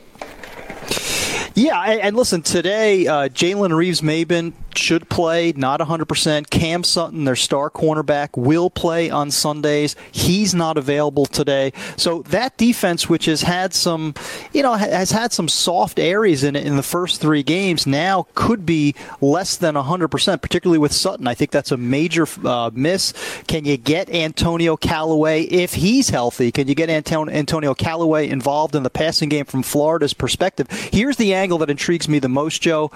S6: Yeah, and listen, today, uh, Jalen Reeves-Maben should play, not one hundred percent. Cam Sutton, their star cornerback, will play on Sundays. He's not available today. So that defense, which has had some, you know, has had some soft areas in it in the first three games, now could be less than one hundred percent, particularly with Sutton. I think that's a major uh, miss. Can you get Antonio Callaway, if he's healthy, can you get Anton- Antonio Callaway involved in the passing game from Florida's perspective? Here's the angle that intrigues me the most, Joe.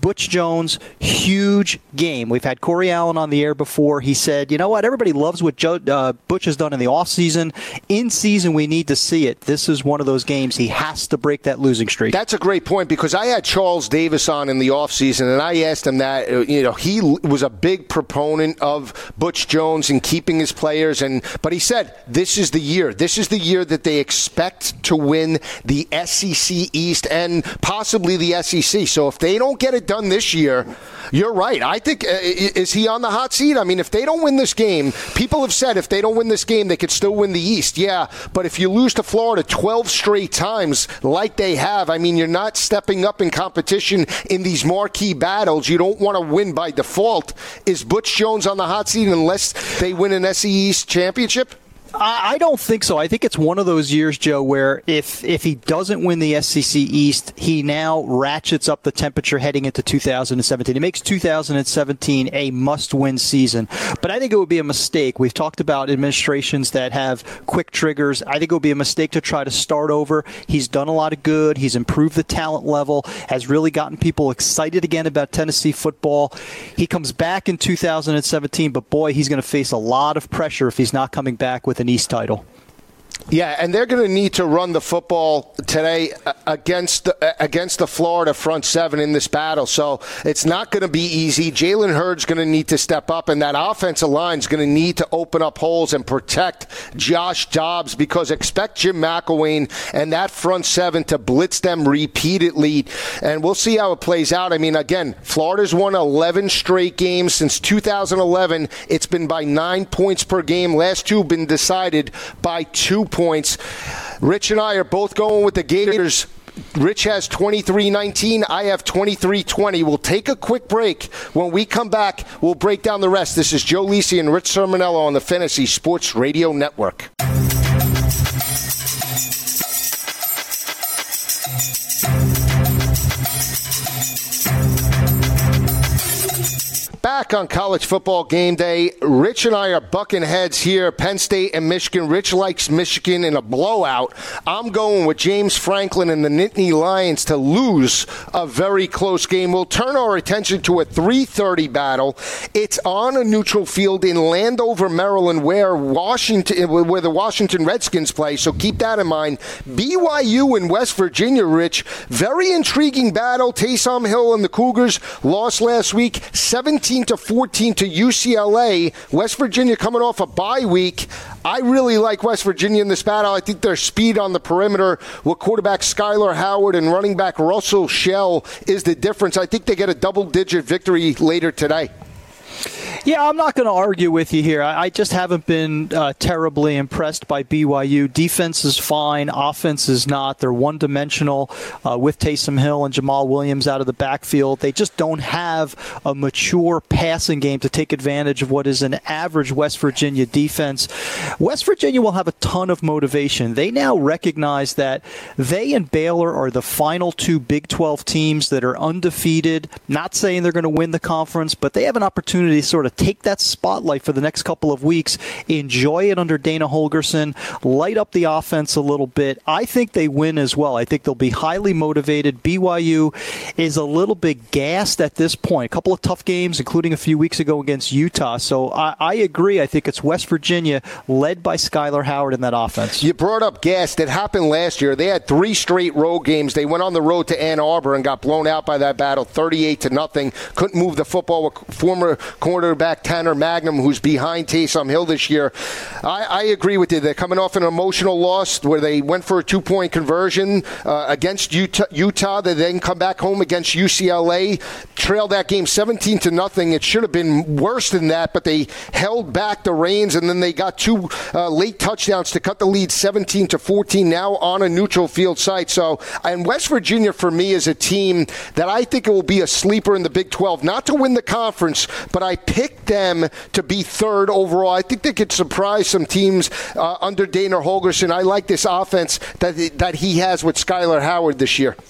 S6: Butch Jones, huge game. We've had Corey Allen on the air before. He said, you know what, everybody loves what Joe, uh, Butch has done in the offseason. In season, we need to see it. This is one of those games he has to break that losing streak.
S5: That's a great point, because I had Charles Davis on in the offseason, and I asked him that. You know, he was a big proponent of Butch Jones and keeping his players, and but he said this is the year. This is the year that they expect to win the S E C East and possibly the S E C. So if they don't get it done this year, you're right. I think, uh, is he on the hot seat? I mean, if they don't win this game, people have said if they don't win this game, they could still win the East. Yeah, but if you lose to Florida twelve straight times like they have, I mean, you're not stepping up in competition in these marquee battles. You don't want to win by default. Is Butch Jones on the hot seat unless they win an S E C East championship?
S6: I don't think so. I think it's one of those years, Joe, where if if he doesn't win the S E C East, he now ratchets up the temperature heading into two thousand seventeen. It makes two thousand seventeen a must-win season. But I think it would be a mistake. We've talked about administrations that have quick triggers. I think it would be a mistake to try to start over. He's done a lot of good. He's improved the talent level, has really gotten people excited again about Tennessee football. He comes back in two thousand seventeen, but boy, he's going to face a lot of pressure if he's not coming back with an East title.
S5: Yeah, and they're going to need to run the football today against the, against the Florida front seven in this battle. So it's not going to be easy. Jalen Hurd's going to need to step up, and that offensive line is going to need to open up holes and protect Josh Dobbs, because expect Jim McElwain and that front seven to blitz them repeatedly. And we'll see how it plays out. I mean, again, Florida's won eleven straight games since two thousand eleven. It's been by nine points per game. Last two have been decided by two points. Rich and I are both going with the Gators. Rich has twenty-three nineteen. I have twenty-three twenty. We'll take a quick break. When we come back, we'll break down the rest. This is Joe Lisi and Rich Sermonello on the Fantasy Sports Radio Network. Back on College Football Game Day, Rich and I are bucking heads here. Penn State and Michigan. Rich likes Michigan in a blowout. I'm going with James Franklin and the Nittany Lions to lose a very close game. We'll turn our attention to a three thirty battle. It's on a neutral field in Landover, Maryland, where Washington, where the Washington Redskins play. So keep that in mind. B Y U and West Virginia, Rich. Very intriguing battle. Taysom Hill and the Cougars lost last week, seventeen to fourteen to U C L A. West Virginia coming off a bye week. I really like West Virginia in this battle. I think their speed on the perimeter with quarterback Skylar Howard and running back Russell Shell is the difference. I think they get a double-digit victory later today.
S6: Yeah, I'm not going to argue with you here. I just haven't been uh, terribly impressed by B Y U. Defense is fine. Offense is not. They're one-dimensional uh, with Taysom Hill and Jamal Williams out of the backfield. They just don't have a mature passing game to take advantage of what is an average West Virginia defense. West Virginia will have a ton of motivation. They now recognize that they and Baylor are the final two Big twelve teams that are undefeated. Not saying they're going to win the conference, but they have an opportunity to sort of take that spotlight for the next couple of weeks, enjoy it under Dana Holgorsen, light up the offense a little bit. I think they win as well. I think they'll be highly motivated. B Y U is a little bit gassed at this point. A couple of tough games, including a few weeks ago against Utah. So I, I agree. I think it's West Virginia led by Skylar Howard in that offense.
S5: You brought up gassed. It happened last year. They had three straight road games. They went on the road to Ann Arbor and got blown out by that battle, thirty-eight to nothing. Couldn't move the football with former quarterback Tanner Magnum, who's behind Taysom Hill this year. I, I agree with you. They're coming off an emotional loss where they went for a two-point conversion uh, against Utah, Utah. They then come back home against U C L A, trailed that game seventeen to nothing. It should have been worse than that, but they held back the reins, and then they got two uh, late touchdowns to cut the lead seventeen to fourteen now on a neutral field site. So, and West Virginia, for me, is a team that I think it will be a sleeper in the Big twelve. Not to win the conference, but I picked them to be third overall. I think they could surprise some teams uh, under Dana Holgorsen. I like this offense that that he has with Skylar Howard this year.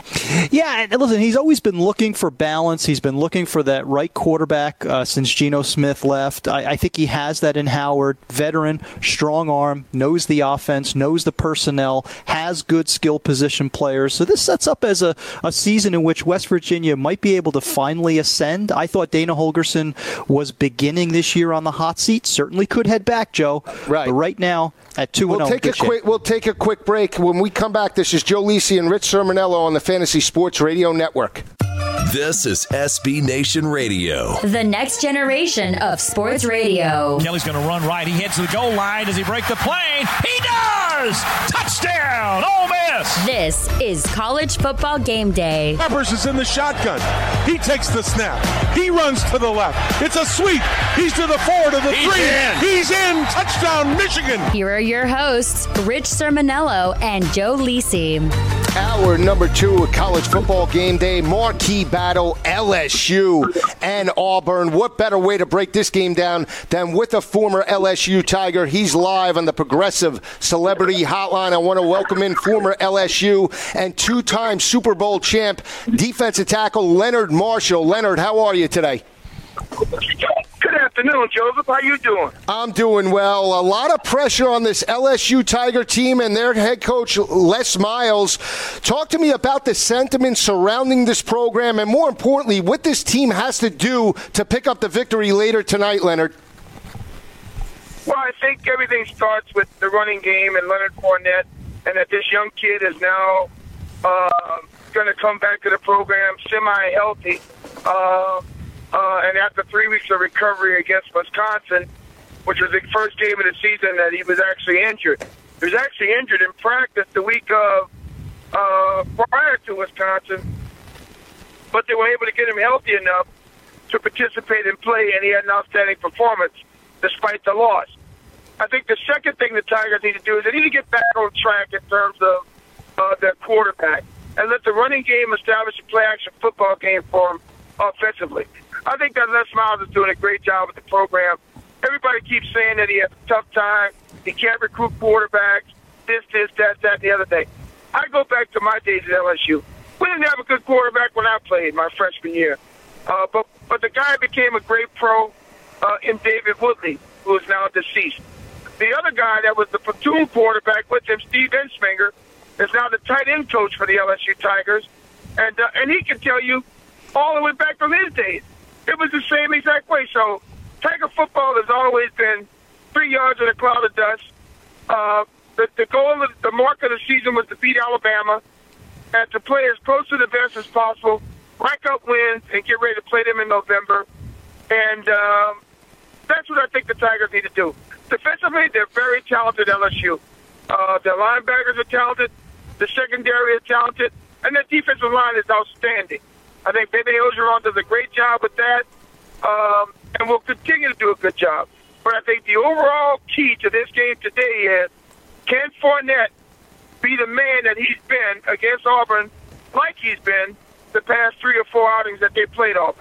S6: Yeah, and listen, he's always been looking for balance. He's been looking for that right quarterback uh, since Geno Smith left. I, I think he has that in Howard. Veteran, strong arm, knows the offense, knows the personnel, has good skill position players. So this sets up as a, a season in which West Virginia might be able to finally ascend. I thought Dana Holgorsen was beginning this year on the hot seat. Certainly could head back, Joe.
S5: Right.
S6: But right now, at two and
S5: we'll
S6: oh.
S5: Take a quick, we'll take a quick break. When we come back, this is Joe Lisi and Rich Sermonello on the Fantasy Sports Radio Network.
S1: This is S B Nation Radio.
S2: The next generation of sports radio.
S3: Kelly's going to run right. He heads to the goal line. Does he break the plane? He does! Touchdown! Ole Miss!
S2: This is College Football Game Day.
S4: Peppers is in the shotgun. He takes the snap. He runs to the left. It's a sweep. He's to the four, to the
S3: He's
S4: three.
S3: in.
S4: He's in. Touchdown, Michigan.
S2: Here are your hosts, Rich Sermonello and Joe Lisi.
S5: Hour number two of College Football Game Day. Marquee battle, L S U and Auburn. What better way to break this game down than with a former L S U Tiger? He's live on the Progressive Celebrity Hotline. I want to welcome in former L S U and two-time Super Bowl champ, defensive tackle Leonard Marshall. Leonard, how are you today?
S8: Good afternoon, Joseph. How you doing?
S5: I'm doing well. A lot of pressure on this L S U Tiger team and their head coach, Les Miles. Talk to me about the sentiment surrounding this program and, more importantly, what this team has to do to pick up the victory later tonight, Leonard.
S8: Well, I think everything starts with the running game and Leonard Fournette, and that this young kid is now uh, going to come back to the program semi-healthy. Uh, Uh, and after three weeks of recovery against Wisconsin, which was the first game of the season that he was actually injured. He was actually injured in practice the week of uh, prior to Wisconsin, but they were able to get him healthy enough to participate and play, and he had an outstanding performance despite the loss. I think the second thing the Tigers need to do is they need to get back on track in terms of uh, their quarterback and let the running game establish a play-action football game for them offensively. I think that Les Miles is doing a great job with the program. Everybody keeps saying that he has a tough time. He can't recruit quarterbacks, this, this, that, that, the other thing. I go back to my days at L S U. We didn't have a good quarterback when I played my freshman year. Uh, but but the guy became a great pro uh, in David Woodley, who is now deceased. The other guy that was the platoon quarterback with him, Steve Ensminger, is now the tight end coach for the L S U Tigers. And, uh, and he can tell you all the way back from his days. It was the same exact way. So Tiger football has always been three yards in a cloud of dust. Uh, the, the goal of the mark of the season was to beat Alabama and to play as close to the best as possible, rack up wins, and get ready to play them in November. And um, that's what I think the Tigers need to do. Defensively, they're very talented, L S U. Uh, their linebackers are talented. The secondary is talented. And their defensive line is outstanding. I think Bebe Ogeron does a great job with that, um, and will continue to do a good job. But I think the overall key to this game today is, can Fournette be the man that he's been against Auburn, like he's been the past three or four outings that they played Auburn?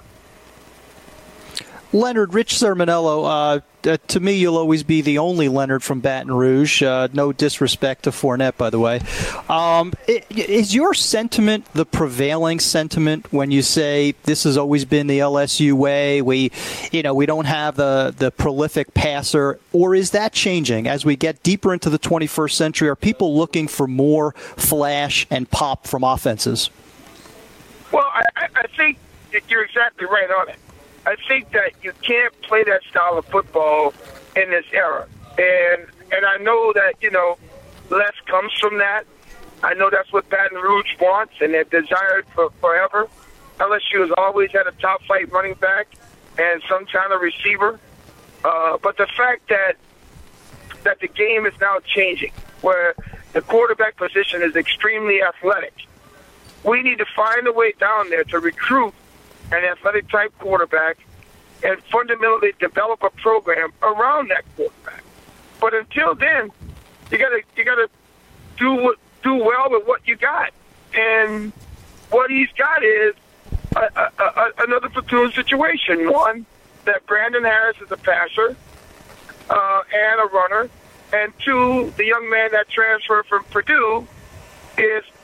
S6: Leonard, Rich Sermonello, uh, uh, to me, you'll always be the only Leonard from Baton Rouge. Uh, no disrespect to Fournette, by the way. Um, is your sentiment the prevailing sentiment when you say this has always been the L S U way? We, you know, we don't have the, the prolific passer, or is that changing as we get deeper into the twenty-first century? Are people looking for more flash and pop from offenses?
S8: Well, I, I think you're exactly right on it. I think that you can't play that style of football in this era. And and I know that, you know, Les comes from that. I know that's what Baton Rouge wants, and they've desired for forever. L S U has always had a top flight running back and some kind of receiver. Uh, but the fact that that the game is now changing, where the quarterback position is extremely athletic, we need to find a way down there to recruit an athletic type quarterback and fundamentally develop a program around that quarterback. But until then, you gotta you gotta do what do well with what you got. And what he's got is a, a, a, another platoon situation. One, that Brandon Harris is a passer uh, and a runner. And two, the young man that transferred from Purdue is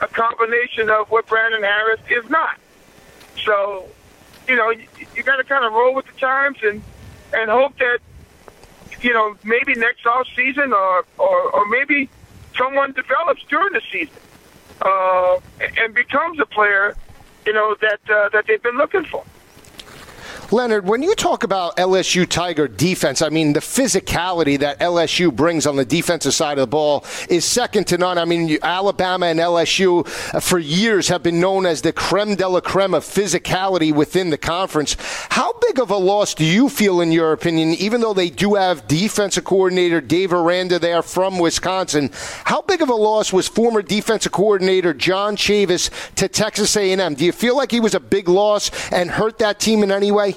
S8: a combination of what Brandon Harris is not. So, you know, you, you got to kind of roll with the times and, and hope that, you know, maybe next off season or, or, or maybe someone develops during the season uh, and becomes a player, you know, that uh, that they've been looking for.
S5: Leonard, when you talk about L S U Tiger defense, I mean, the physicality that L S U brings on the defensive side of the ball is second to none. I mean, Alabama and L S U uh, for years have been known as the creme de la creme of physicality within the conference. How big of a loss do you feel, in your opinion, even though they do have defensive coordinator Dave Aranda there from Wisconsin, how big of a loss was former defensive coordinator John Chavis to Texas A and M? Do you feel like he was a big loss and hurt that team in any way?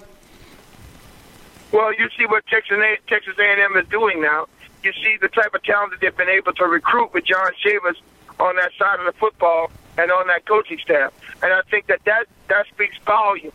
S8: Well, you see what Texas A, Texas A and M is doing now. You see the type of talent that they've been able to recruit with John Chavis on that side of the football and on that coaching staff. And I think that that, that speaks volume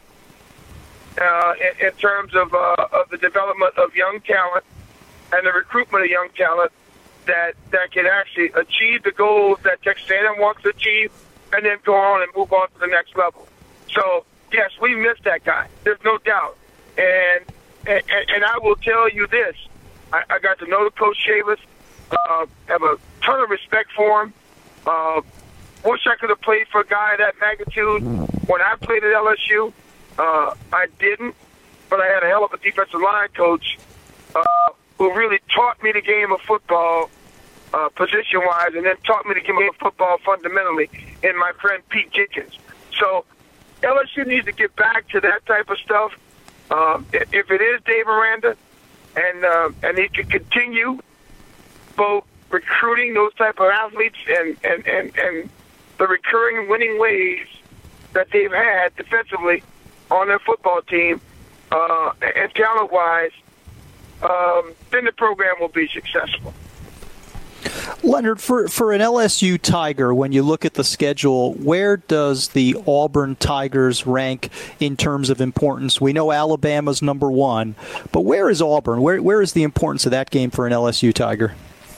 S8: uh, in, in terms of uh, of the development of young talent and the recruitment of young talent that, that can actually achieve the goals that Texas A and M wants to achieve and then go on and move on to the next level. So, yes, we missed that guy. There's no doubt. And And, and I will tell you this. I, I got to know the Coach Chavis, uh, have a ton of respect for him. Uh, wish I could have played for a guy of that magnitude. When I played at L S U, uh, I didn't, but I had a hell of a defensive line coach uh, who really taught me the game of football uh, position-wise and then taught me the game of football fundamentally in my friend Pete Jenkins. So L S U needs to get back to that type of stuff. Um, if it is Dave Aranda, and uh, and he can continue both recruiting those type of athletes and, and, and, and the recurring winning ways that they've had defensively on their football team uh, and talent-wise, um, then the program will be successful.
S6: Leonard, for, for an L S U Tiger, when you look at the schedule, where does the Auburn Tigers rank in terms of importance? We know Alabama's number one, but where is Auburn? Where Where is the importance of that game for an L S U Tiger?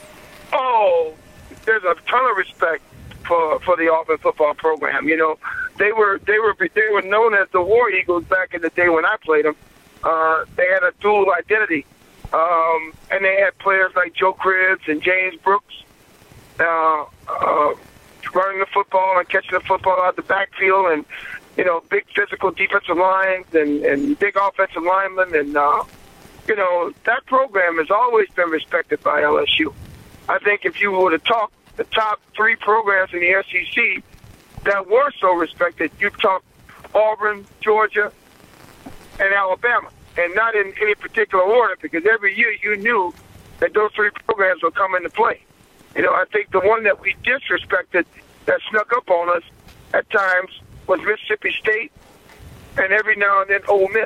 S8: Oh, there's a ton of respect for, for the Auburn football program. You know, they were they were they were known as the War Eagles back in the day when I played them. Uh, they had a dual identity. Um, and they had players like Joe Cribbs and James Brooks uh, uh, running the football and catching the football out the backfield, and you know, big physical defensive lines and, and big offensive linemen, and uh, you know, that program has always been respected by L S U. I think if you were to talk the top three programs in the S E C that were so respected, you'd talk Auburn, Georgia, and Alabama. And not in any particular order, because every year you knew that those three programs would come into play. You know, I think the one that we disrespected that snuck up on us at times was Mississippi State, and every now and then Ole Miss.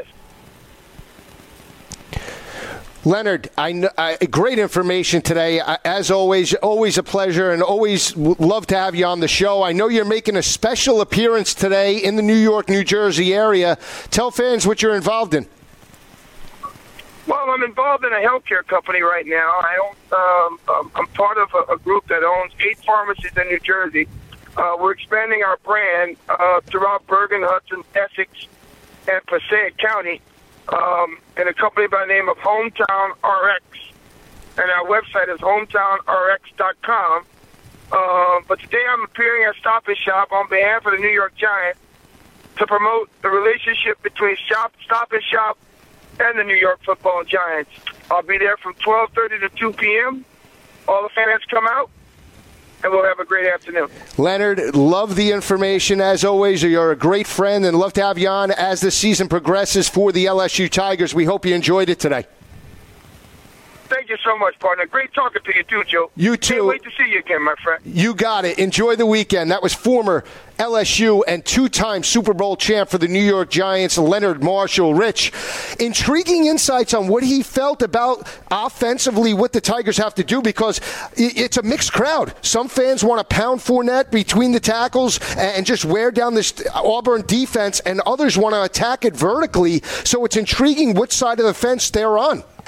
S5: Leonard, I know, I, great information today. I, as always, always a pleasure, and always love to have you on the show. I know you're making a special appearance today in the New York, New Jersey area. Tell fans what you're involved in.
S8: Well, I'm involved in a healthcare company right now. I own, um, I'm part of a, a group that owns eight pharmacies in New Jersey. Uh, we're expanding our brand uh, throughout Bergen, Hudson, Essex, and Passaic County um, in a company by the name of Hometown R X. And our website is hometown r x dot com. Uh, but today I'm appearing at Stop and Shop on behalf of the New York Giants to promote the relationship between Shop, Stop and Shop and the New York Football Giants. I'll be there from twelve thirty to two p.m. All the fans come out, and we'll have a great afternoon.
S5: Leonard, love the information. As always, you're a great friend, and love to have you on as the season progresses for the L S U Tigers. We hope you enjoyed it today.
S8: Thank you so much, partner. Great talking to you, too, Joe.
S5: You too.
S8: Can't wait to see you again, my friend.
S5: You got it. Enjoy the weekend. That was former L S U and two-time Super Bowl champ for the New York Giants, Leonard Marshall. Rich, intriguing insights on what he felt about offensively what the Tigers have to do, because it's a mixed crowd. Some fans want to pound Fournette between the tackles and just wear down this Auburn defense, and others want to attack it vertically. So it's intriguing which side of the fence they're on.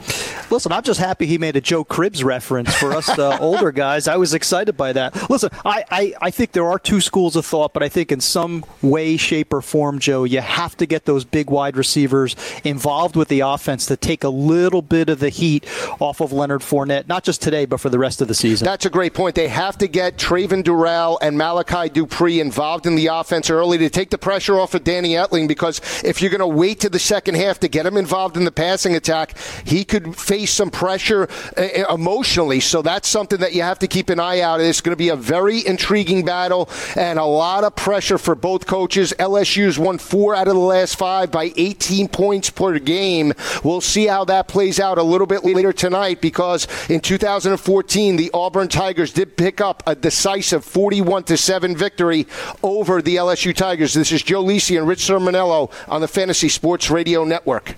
S6: Listen, I'm just happy he made a Joe Cribbs reference for us uh, older guys. I was excited by that. Listen, I, I, I think there are two schools of thought, but I think in some way, shape, or form, Joe, you have to get those big wide receivers involved with the offense to take a little bit of the heat off of Leonard Fournette, not just today, but for the rest of the season.
S5: That's a great point. They have to get Traven Durrell and Malachi Dupree involved in the offense early to take the pressure off of Danny Etling, because if you're going to wait to the second half to get him involved in the passing attack, he could face some pressure uh, emotionally. So that's something that you have to keep an eye out. It's going to be a very intriguing battle and a lot of pressure for both coaches. L S U's won four out of the last five by eighteen points per game. We'll see how that plays out a little bit later tonight, because in two thousand fourteen, the Auburn Tigers did pick up a decisive forty-one to seven victory over the L S U Tigers. This is Joe Lisi and Rich Sermonello on the Fantasy Sports Radio Network.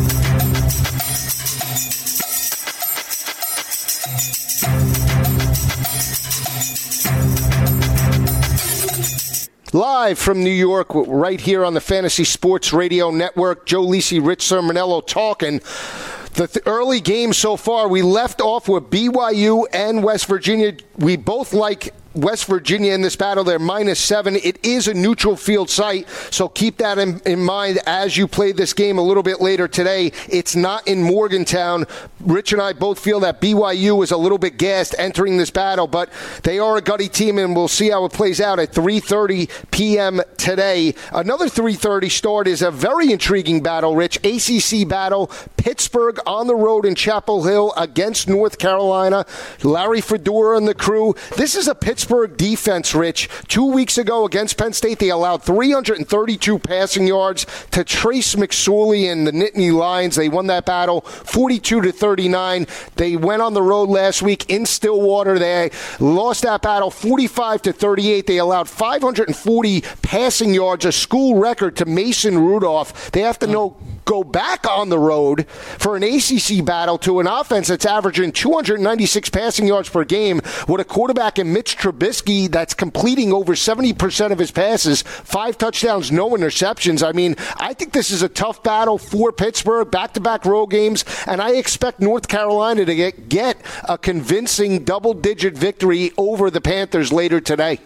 S5: Live from New York, right here on the Fantasy Sports Radio Network, Joe Lisi, Rich Sermonello talking. The th- early game so far, we left off with B Y U and West Virginia. We both like West Virginia in this battle. They're minus seven. It is a neutral field site, so keep that in, in mind as you play this game a little bit later today. It's not in Morgantown. Rich and I both feel that B Y U is a little bit gassed entering this battle, but they are a gutty team, and we'll see how it plays out at three thirty p.m. today. Another three thirty start is a very intriguing battle, Rich. A C C battle, Pittsburgh on the road in Chapel Hill against North Carolina. Larry Fedora and the crew. This is a Pittsburgh defense, Rich. Two weeks ago against Penn State, they allowed three hundred thirty-two passing yards to Trace McSorley and the Nittany Lions. They won that battle forty-two to thirty-nine. They went on the road last week in Stillwater. They lost that battle forty-five to thirty-eight. They allowed five hundred forty passing yards, a school record, to Mason Rudolph. They have to know go back on the road for an A C C battle to an offense that's averaging two hundred ninety-six passing yards per game with a quarterback in Mitch Trubisky that's completing over seventy percent of his passes, five touchdowns, no interceptions. I mean, I think this is a tough battle for Pittsburgh, back-to-back road games, and I expect North Carolina to get, get a convincing double-digit victory over the Panthers later today.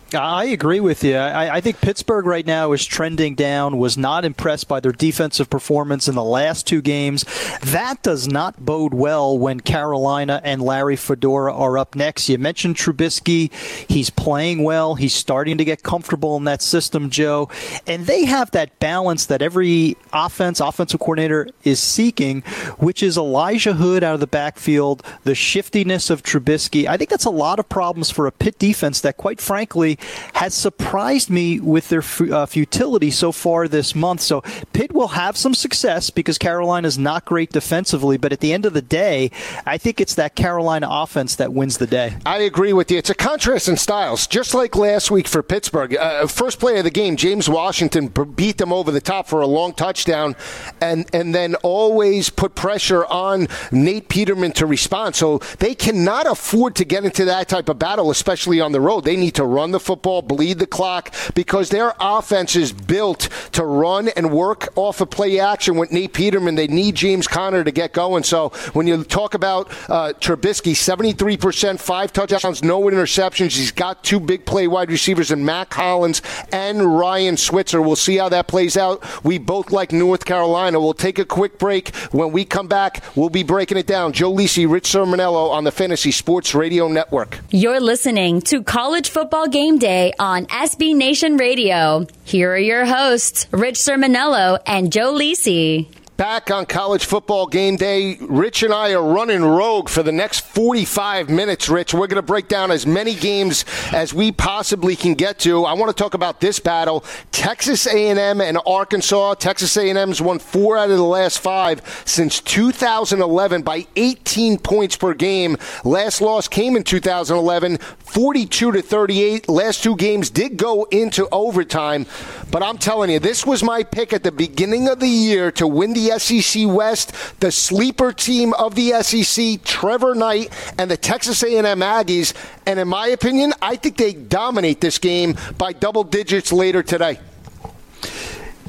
S6: I agree with you. I, I think Pittsburgh right now is trending down, was not impressed by their defensive performance in the last two games. That does not bode well when Carolina and Larry Fedora are up next. You mentioned Trubisky. He's playing well. He's starting to get comfortable in that system, Joe. And they have that balance that every offense, offensive coordinator is seeking, which is Elijah Hood out of the backfield, the shiftiness of Trubisky. I think that's a lot of problems for a Pitt defense that, quite frankly, has surprised me with their uh, futility so far this month. So Pitt will have some success because Carolina is not great defensively, but at the end of the day, I think it's that Carolina offense that wins the day.
S5: I agree with you. It's a contrast in styles, just like last week for Pittsburgh. Uh, first play of the game, James Washington b- beat them over the top for a long touchdown, and, and then always put pressure on Nate Peterman to respond. So they cannot afford to get into that type of battle, especially on the road. They need to run the football, bleed the clock, because their offense is built to run and work off of play action with Nate Peterman. They need James Conner to get going. So when you talk about uh, Trubisky, seventy-three percent, five touchdowns, no interceptions. He's got two big play wide receivers in Mac Hollins and Ryan Switzer. We'll see how that plays out. We both like North Carolina. We'll take a quick break. When we come back, we'll be breaking it down. Joe Lisi, Rich Sermonello on the Fantasy Sports Radio Network.
S2: You're listening to College Football Game Day on S B Nation Radio. Here are your hosts, Rich Sermonello and Joe Lisi.
S5: Back on College Football Game Day. Rich and I are running rogue for the next forty-five minutes, Rich. We're going to break down as many games as we possibly can get to. I want to talk about this battle, Texas A and M and Arkansas. Texas A and M's won four out of the last five since two thousand eleven by eighteen points per game. Last loss came in two thousand eleven, forty-two to thirty-eight. Last two games did go into overtime, but I'm telling you, this was my pick at the beginning of the year to win the S E C West. The sleeper team of the S E C, Trevor Knight and the Texas A and M Aggies. And in my opinion, I think they dominate this game by double digits later today.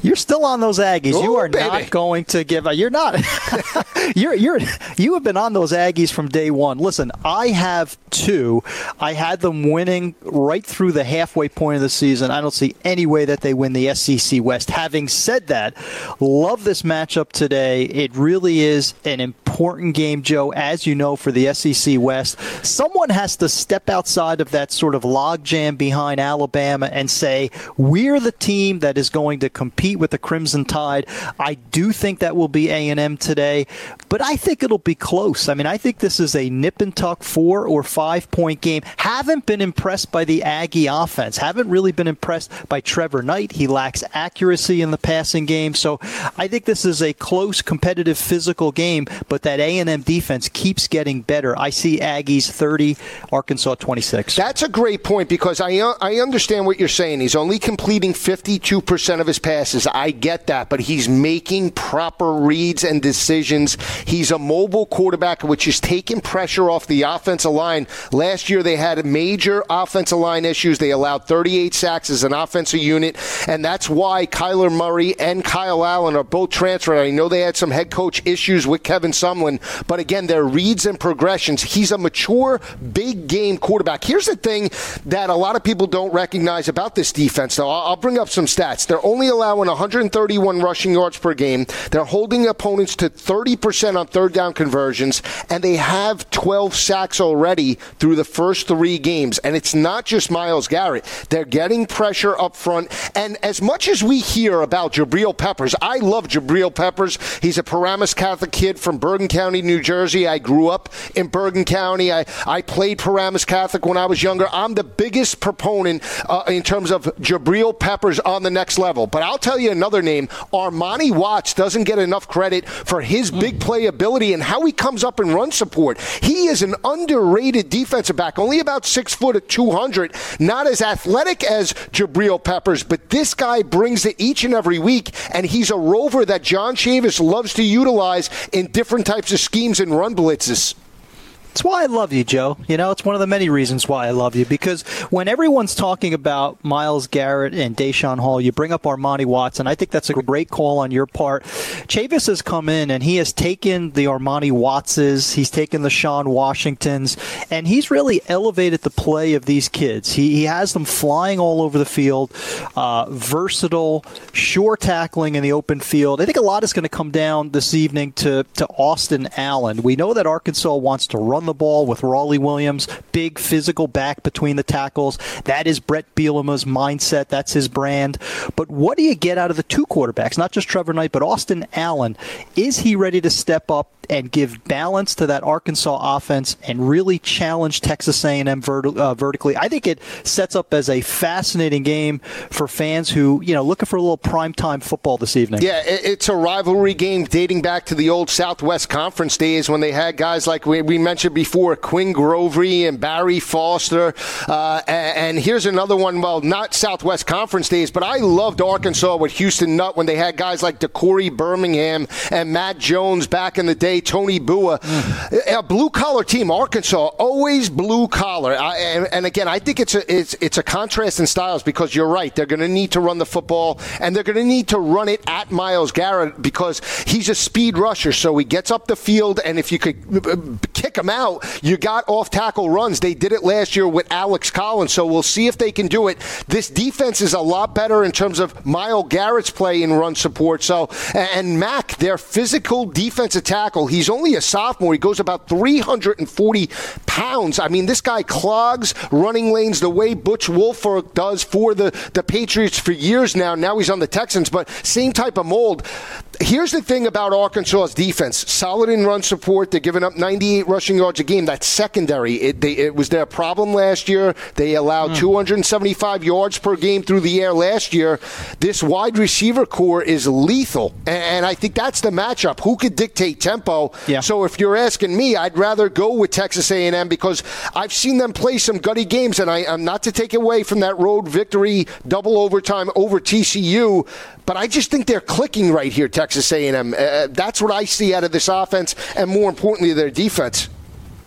S6: You're still on those Aggies.
S5: Ooh,
S6: you are
S5: baby.
S6: not going to give up. You're not. you're you're you have been on those Aggies from day one. Listen, I have two. I had them winning right through the halfway point of the season. I don't see any way that they win the S E C West. Having said that, love this matchup today. It really is an important game, Joe, as you know, for the S E C West. Someone has to step outside of that sort of logjam behind Alabama and say, we're the team that is going to compete with the Crimson Tide. I do think that will be A and M today, but I think it'll be close. I mean, I think this is a nip and tuck four or five point game. Haven't been impressed by the Aggie offense. Haven't really been impressed by Trevor Knight. He lacks accuracy in the passing game. So I think this is a close, competitive, physical game, but that A and M defense keeps getting better. I see Aggies thirty, Arkansas twenty-six.
S5: That's a great point because I I understand what you're saying. He's only completing fifty-two percent of his passes. I get that, but he's making proper reads and decisions. He's a mobile quarterback, which is taking pressure off the offensive line. Last year, they had major offensive line issues. They allowed thirty-eight sacks as an offensive unit, and that's why Kyler Murray and Kyle Allen are both transferred. I know they had some head coach issues with Kevin Sumlin, but again, their reads and progressions. He's a mature, big game quarterback. Here's the thing that a lot of people don't recognize about this defense, though. I'll bring up some stats. They're only allowing one hundred thirty-one rushing yards per game. They're holding opponents to thirty percent on third down conversions, and they have twelve sacks already through the first three games. And it's not just Myles Garrett. They're getting pressure up front. And as much as we hear about Jabril Peppers, I love Jabril Peppers. He's a Paramus Catholic kid from Bergen County, New Jersey. I grew up in Bergen County. I, I played Paramus Catholic when I was younger. I'm the biggest proponent uh, in terms of Jabril Peppers on the next level. But I'll tell you another name. Armani Watts doesn't get enough credit for his big play ability and how he comes up and run support. He is an underrated defensive back, only about six foot at two hundred, not as athletic as Jabril Peppers, but this guy brings it each and every week, and he's a rover that John Chavis loves to utilize in different types of schemes and run blitzes.
S6: It's why I love you, Joe. You know, it's one of the many reasons why I love you, because when everyone's talking about Myles Garrett and Deshaun Hall, you bring up Armani Watts, and I think that's a great call on your part. Chavis has come in, and he has taken the Armani Wattses, he's taken the Sean Washingtons, and he's really elevated the play of these kids. He, he has them flying all over the field, uh, versatile, sure tackling in the open field. I think a lot is going to come down this evening to, to Austin Allen. We know that Arkansas wants to run the ball with Raleigh Williams, big physical back between the tackles. That is Brett Bielema's mindset. That's his brand. But what do you get out of the two quarterbacks, not just Trevor Knight, but Austin Allen? Is he ready to step up and give balance to that Arkansas offense and really challenge Texas A and M vert- uh, vertically? I think it sets up as a fascinating game for fans who, you know, looking for a little primetime football this evening.
S5: Yeah, it's a rivalry game dating back to the old Southwest Conference days when they had guys like we, we mentioned before, Quinn Grovey and Barry Foster. Uh, and, and here's another one, well, not Southwest Conference days, but I loved Arkansas with Houston Nutt when they had guys like DeCorey Birmingham and Matt Jones back in the day, Tony Bua. Mm. A blue-collar team, Arkansas, always blue-collar. I, and, and again, I think it's a, it's, it's a contrast in styles because you're right. They're going to need to run the football, and they're going to need to run it at Myles Garrett because he's a speed rusher, so he gets up the field, and if you could kick him out, you got off-tackle runs. They did it last year with Alex Collins, so we'll see if they can do it. This defense is a lot better in terms of Myles Garrett's play in run support. So, and Mack, their physical defensive tackle, he's only a sophomore. He goes about three hundred forty pounds. I mean, this guy clogs running lanes the way Butch Wolford does for the, the Patriots for years now. Now he's on the Texans, but same type of mold. Here's the thing about Arkansas's defense. Solid in run support. They're giving up ninety-eight rushing yards a game. That's secondary. It, they, it was their problem last year. They allowed mm. two hundred seventy-five yards per game through the air last year. This wide receiver core is lethal, and, and I think that's the matchup. Who could dictate tempo? Yeah. So if you're asking me, I'd rather go with Texas A and M because I've seen them play some gutty games, and I, I'm not to take away from that road victory, double overtime over T C U, but I just think they're clicking right here, Texas A and M. Uh, that's what I see out of this offense, and more importantly, their defense.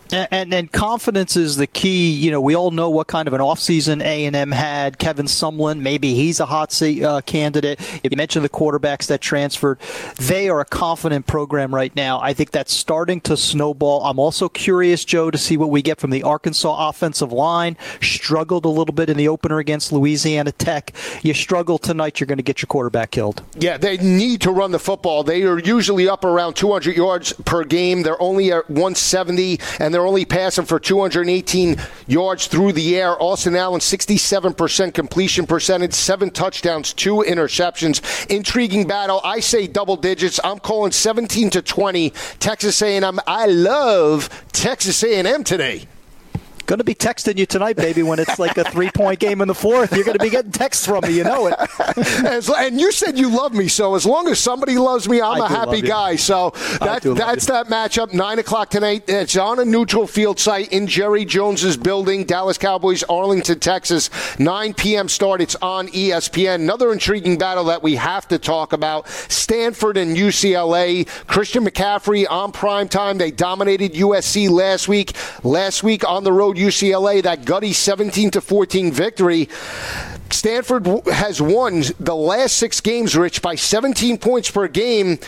S6: And, and and confidence is the key. You know, we all know what kind of an offseason A and M had. Kevin Sumlin, maybe he's a hot seat uh, candidate. You mentioned the quarterbacks that transferred. They are a confident program right now. I think that's starting to snowball. I'm also curious, Joe, to see what we get from the Arkansas offensive line. Struggled a little bit in the opener against Louisiana Tech. You struggle tonight, you're going to get your quarterback killed.
S5: Yeah, they need to run the football. They are usually up around two hundred yards per game. They're only at one seventy, and they're only passing for two hundred eighteen yards through the air. Austin Allen, sixty-seven percent completion percentage, seven touchdowns, two interceptions. Intriguing battle. I say double digits. I'm calling seventeen to twenty. Texas A and M. I love Texas A and M today.
S6: Going to be texting you tonight, baby, when it's like a three-point game in the fourth. You're going to be getting texts from me. You know it.
S5: As, and you said you love me, so as long as somebody loves me, I'm I a happy guy. So that, that's that matchup, nine o'clock tonight. It's on a neutral field site in Jerry Jones's building, Dallas Cowboys, Arlington, Texas. nine p.m. start. It's on E S P N. Another intriguing battle that we have to talk about, Stanford and U C L A. Christian McCaffrey on primetime. They dominated U S C last week. Last week on the road, U C L A, that gutty seventeen to fourteen victory. Stanford has won the last six games, Rich, by seventeen points per game.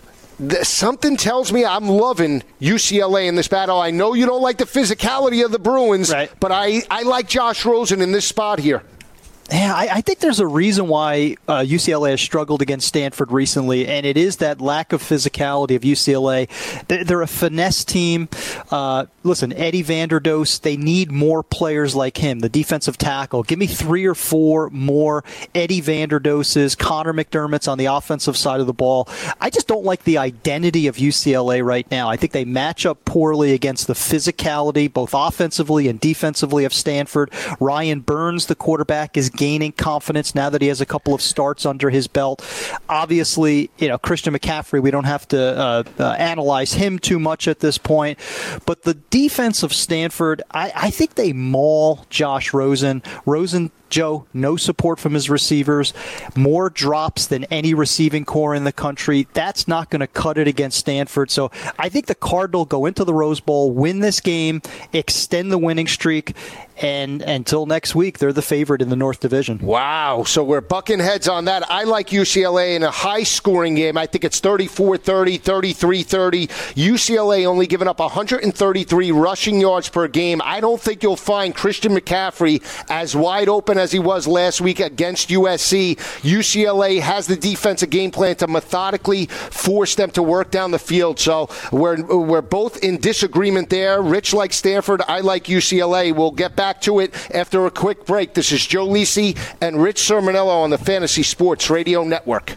S5: Something tells me I'm loving U C L A in this battle. I know you don't like the physicality of the Bruins, right, but I, I like Josh Rosen in this spot here.
S6: Yeah, I, I think there's a reason why uh, U C L A has struggled against Stanford recently, and it is that lack of physicality of U C L A. They're, they're a finesse team. Uh, listen, Eddie Vanderdoes, they need more players like him, the defensive tackle. Give me three or four more Eddie Vanderdoses, Connor McDermott's on the offensive side of the ball. I just don't like the identity of U C L A right now. I think they match up poorly against the physicality, both offensively and defensively, of Stanford. Ryan Burns, the quarterback, is gaining confidence now that he has a couple of starts under his belt. Obviously, you know, Christian McCaffrey, we don't have to uh, uh, analyze him too much at this point. But the defense of Stanford, I, I think they maul Josh Rosen. Rosen, Joe, no support from his receivers, more drops than any receiving core in the country. That's not going to cut it against Stanford. So I think the Cardinals go into the Rose Bowl, win this game, extend the winning streak, and until next week, they're the favorite in the North Division.
S5: Wow. So we're bucking heads on that. I like U C L A in a high-scoring game. I think it's thirty-four thirty, thirty-three thirty. U C L A only giving up one hundred thirty-three rushing yards per game. I don't think you'll find Christian McCaffrey as wide open as he was last week against U S C. U C L A has the defensive game plan to methodically force them to work down the field. So we're, we're both in disagreement there. Rich likes Stanford. I like U C L A. We'll get back to it after a quick break. This is Joe Lisi and Rich Sermonello on the Fantasy Sports Radio Network.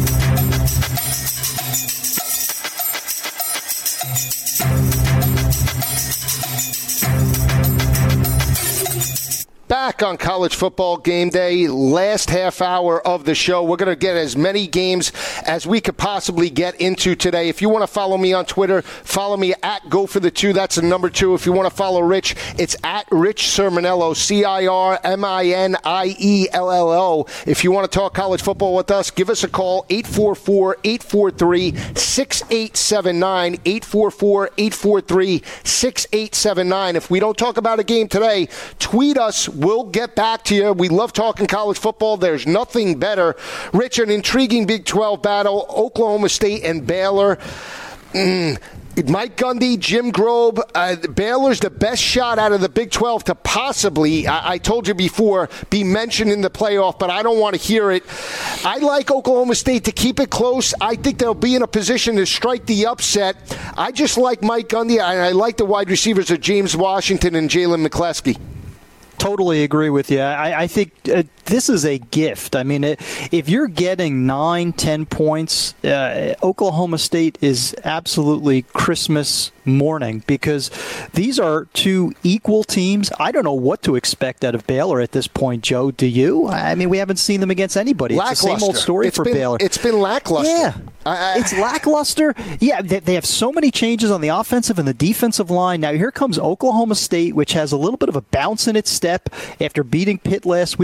S5: Back on College Football Game Day, last half hour of the show. We're going to get as many games as we could possibly get into today. If you want to follow me on Twitter, follow me at Go For The Two. That's the number two. If you want to follow Rich, it's at Rich Sermonello, C I R M I N I E L L O. If you want to talk college football with us, give us a call, eight four four, eight four three, six eight seven nine, eight four four, eight four three, six eight seven nine. If we don't talk about a game today, tweet us. We'll get back to you. We love talking college football. There's nothing better. Rich, an intriguing Big twelve battle, Oklahoma State and Baylor. Mm. Mike Gundy, Jim Grobe, uh, Baylor's the best shot out of the Big twelve to possibly, I, I told you before, be mentioned in the playoff, but I don't want to hear it. I like Oklahoma State to keep it close. I think they'll be in a position to strike the upset. I just like Mike Gundy, and I like the wide receivers of James Washington and Jalen McCleskey.
S6: Totally agree with you. I, I think uh, this is a gift. I mean, it, if you're getting nine, ten points, uh, Oklahoma State is absolutely Christmas morning, because these are two equal teams. I don't know what to expect out of Baylor at this point, Joe. Do you? I mean, we haven't seen them against anybody. It's the same old story
S5: it's
S6: for
S5: been,
S6: Baylor.
S5: It's been lackluster.
S6: Yeah. I, I, it's lackluster. Yeah, they, they have so many changes on the offensive and the defensive line. Now, here comes Oklahoma State, which has a little bit of a bounce in its step after beating Pitt last week forty-four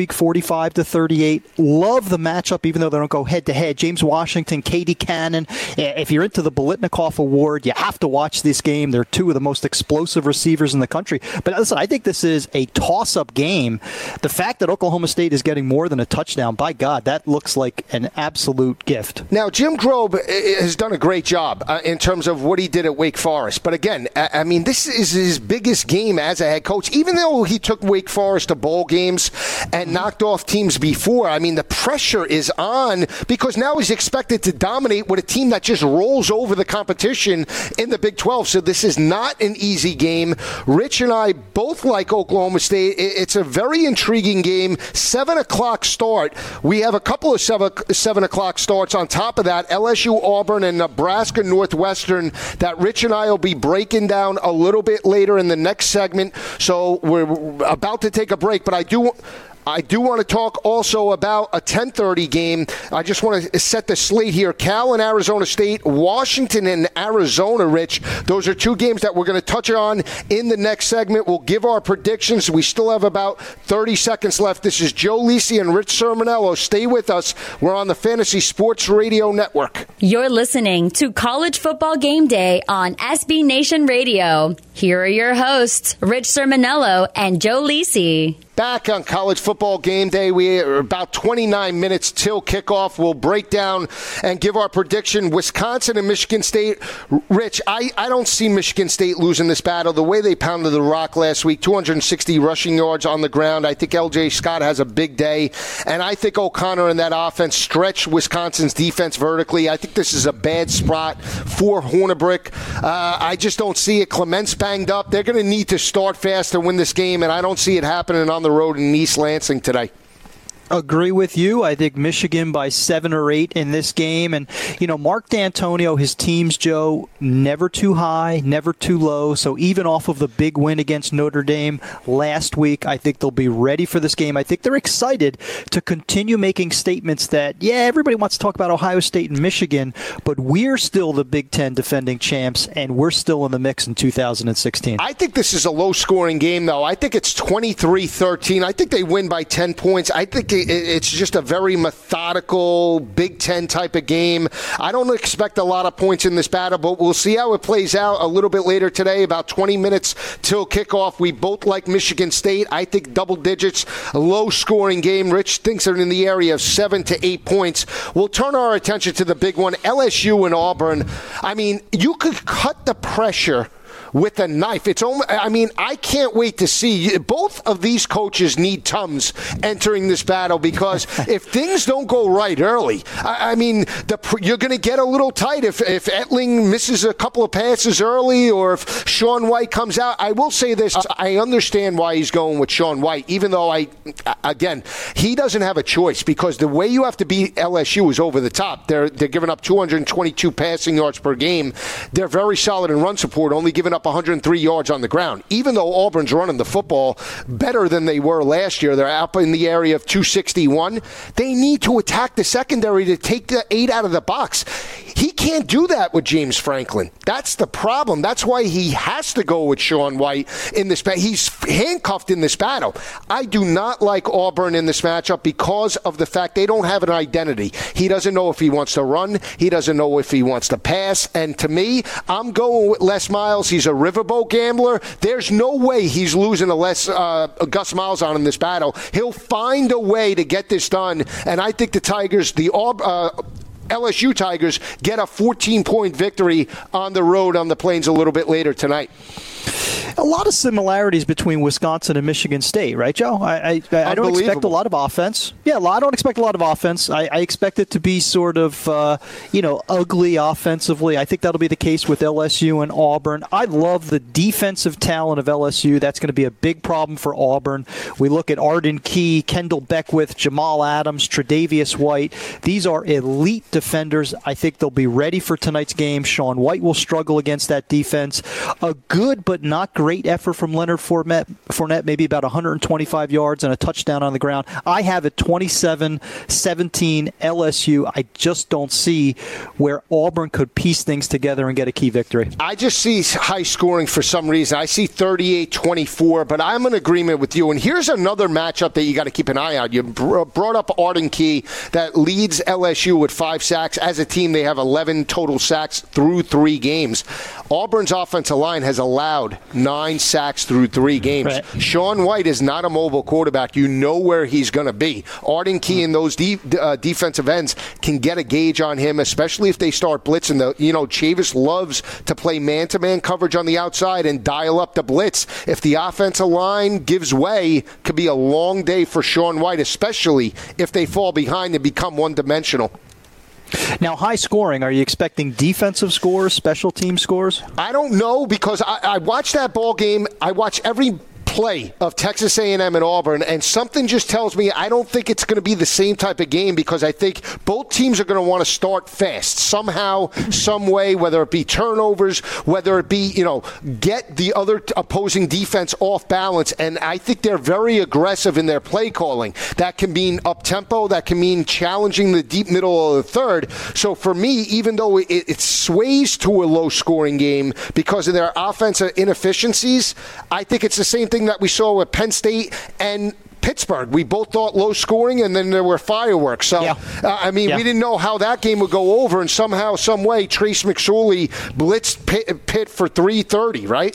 S6: thirty-five to thirty-eight. Love the matchup, even though they don't go head-to-head. James Washington, Katie Cannon. If you're into the Biletnikoff Award, you have to watch this game. They're two of the most explosive receivers in the country. But listen, I think this is a toss-up game. The fact that Oklahoma State is getting more than a touchdown, by God, that looks like an absolute gift.
S5: Now, Jim Grobe has done a great job uh, in terms of what he did at Wake Forest. But again, I, I mean, this is his biggest game as a head coach. Even though he took Wake Forest to bowl games and knocked off teams before, I mean, the pressure is on because now he's expected to dominate with a team that just rolls over the competition in the Big twelve. So this is not an easy game. Rich and I both like Oklahoma State. It's a very intriguing game. Seven o'clock start. We have a couple of seven, seven o'clock starts on top of that. L S U, Auburn, and Nebraska Northwestern that Rich and I will be breaking down a little bit later in the next segment. So we're about to take a break, but I do... I do want to talk also about a ten thirty game. I just want to set the slate here. Cal and Arizona State, Washington and Arizona, Rich. Those are two games that we're going to touch on in the next segment. We'll give our predictions. We still have about thirty seconds left. This is Joe Lisi and Rich Sermonello. Stay with us. We're on the Fantasy Sports Radio Network.
S2: You're listening to College Football Game Day on S B Nation Radio. Here are your hosts, Rich Sermonello and Joe Lisi.
S5: Back on College Football Game Day. We are about twenty-nine minutes till kickoff. We'll break down and give our prediction. Wisconsin and Michigan State. Rich, I, I don't see Michigan State losing this battle. The way they pounded the rock last week, two hundred sixty rushing yards on the ground. I think L J Scott has a big day. And I think O'Connor and that offense stretched Wisconsin's defense vertically. I think this is a bad spot for Hornibrook. Uh, I just don't see it. Clement's banged up. They're going to need to start fast to win this game, and I don't see it happening on the road in East Lansing today.
S6: Agree with you. I think Michigan by seven or eight in this game. And, you know, Mark D'Antonio, his teams, Joe, never too high, never too low. So even off of the big win against Notre Dame last week, I think they'll be ready for this game. I think they're excited to continue making statements that, yeah, everybody wants to talk about Ohio State and Michigan, but we're still the Big Ten defending champs, and we're still in the mix in two thousand sixteen.
S5: I think this is a low-scoring game, though. I think it's twenty-three thirteen. I think they win by ten points. I think it's just a very methodical Big Ten type of game. I don't expect a lot of points in this battle, but we'll see how it plays out a little bit later today, about twenty minutes till kickoff. We both like Michigan State. I think double digits, a low-scoring game. Rich thinks they're in the area of seven to eight points. We'll turn our attention to the big one, L S U and Auburn. I mean, you could cut the pressure with a knife. It's only, I mean, I can't wait to see. Both of these coaches need Tums entering this battle because if things don't go right early, I, I mean, the, you're going to get a little tight if, if Etling misses a couple of passes early or if Sean White comes out. I will say this. I understand why he's going with Sean White, even though I, again, he doesn't have a choice because the way you have to beat L S U is over the top. They're, they're giving up two hundred twenty-two passing yards per game. They're very solid in run support, only giving up one hundred three yards on the ground. Even though Auburn's running the football better than they were last year, they're up in the area of two sixty-one. They need to attack the secondary to take the eight out of the box. He can't do that with James Franklin. That's the problem. That's why he has to go with Sean White in this battle. He's handcuffed in this battle. I do not like Auburn in this matchup because of the fact they don't have an identity. He doesn't know if he wants to run. He doesn't know if he wants to pass. And to me, I'm going with Les Miles. He's a riverboat gambler. There's no way he's losing a Les uh, Gus Miles on in this battle. He'll find a way to get this done. And I think the Tigers, the uh, L S U Tigers, get a fourteen-point victory on the road on the Plains a little bit later tonight.
S6: A lot of similarities between Wisconsin and Michigan State, right, Joe? I, I, I don't expect a lot of offense. Yeah, I don't expect a lot of offense. I, I expect it to be sort of, uh, you know, ugly offensively. I think that'll be the case with L S U and Auburn. I love the defensive talent of L S U. That's going to be a big problem for Auburn. We look at Arden Key, Kendall Beckwith, Jamal Adams, Tre'Davious White. These are elite defenders. I think they'll be ready for tonight's game. Sean White will struggle against that defense. A good but not not great effort from Leonard Fournette, Fournette, maybe about one hundred twenty-five yards and a touchdown on the ground. I have it twenty-seven seventeen L S U. I just don't see where Auburn could piece things together and get a key victory.
S5: I just see high scoring for some reason. I see thirty-eight twenty-four, but I'm in agreement with you. And here's another matchup that you got to keep an eye on. You br- brought up Arden Key that leads L S U with five sacks. As a team, they have eleven total sacks through three games. Auburn's offensive line has allowed nine sacks through three games. Right. Sean White is not a mobile quarterback. You know where he's going to be. Arden Key and those de- uh, defensive ends can get a gauge on him, especially if they start blitzing. The, you know, Chavis loves to play man-to-man coverage on the outside and dial up the blitz. If the offensive line gives way, could be a long day for Sean White, especially if they fall behind and become one-dimensional.
S6: Now, high scoring, are you expecting defensive scores, special team scores?
S5: I don't know, because I, I watched that ball game. I watch every play of Texas A and M and Auburn, and something just tells me I don't think it's going to be the same type of game, because I think both teams are going to want to start fast somehow, some way, whether it be turnovers, whether it be, you know, get the other opposing defense off balance. And I think they're very aggressive in their play calling. That can mean up-tempo, that can mean challenging the deep middle of the third. So for me, even though it, it sways to a low-scoring game because of their offensive inefficiencies, I think it's the same thing that we saw with Penn State and Pittsburgh. We both thought low scoring, and then there were fireworks. So, yeah. uh, I mean, yeah. we didn't know how that game would go over, and somehow, some way, Trace McSorley blitzed Pitt, Pitt for three thirty, right?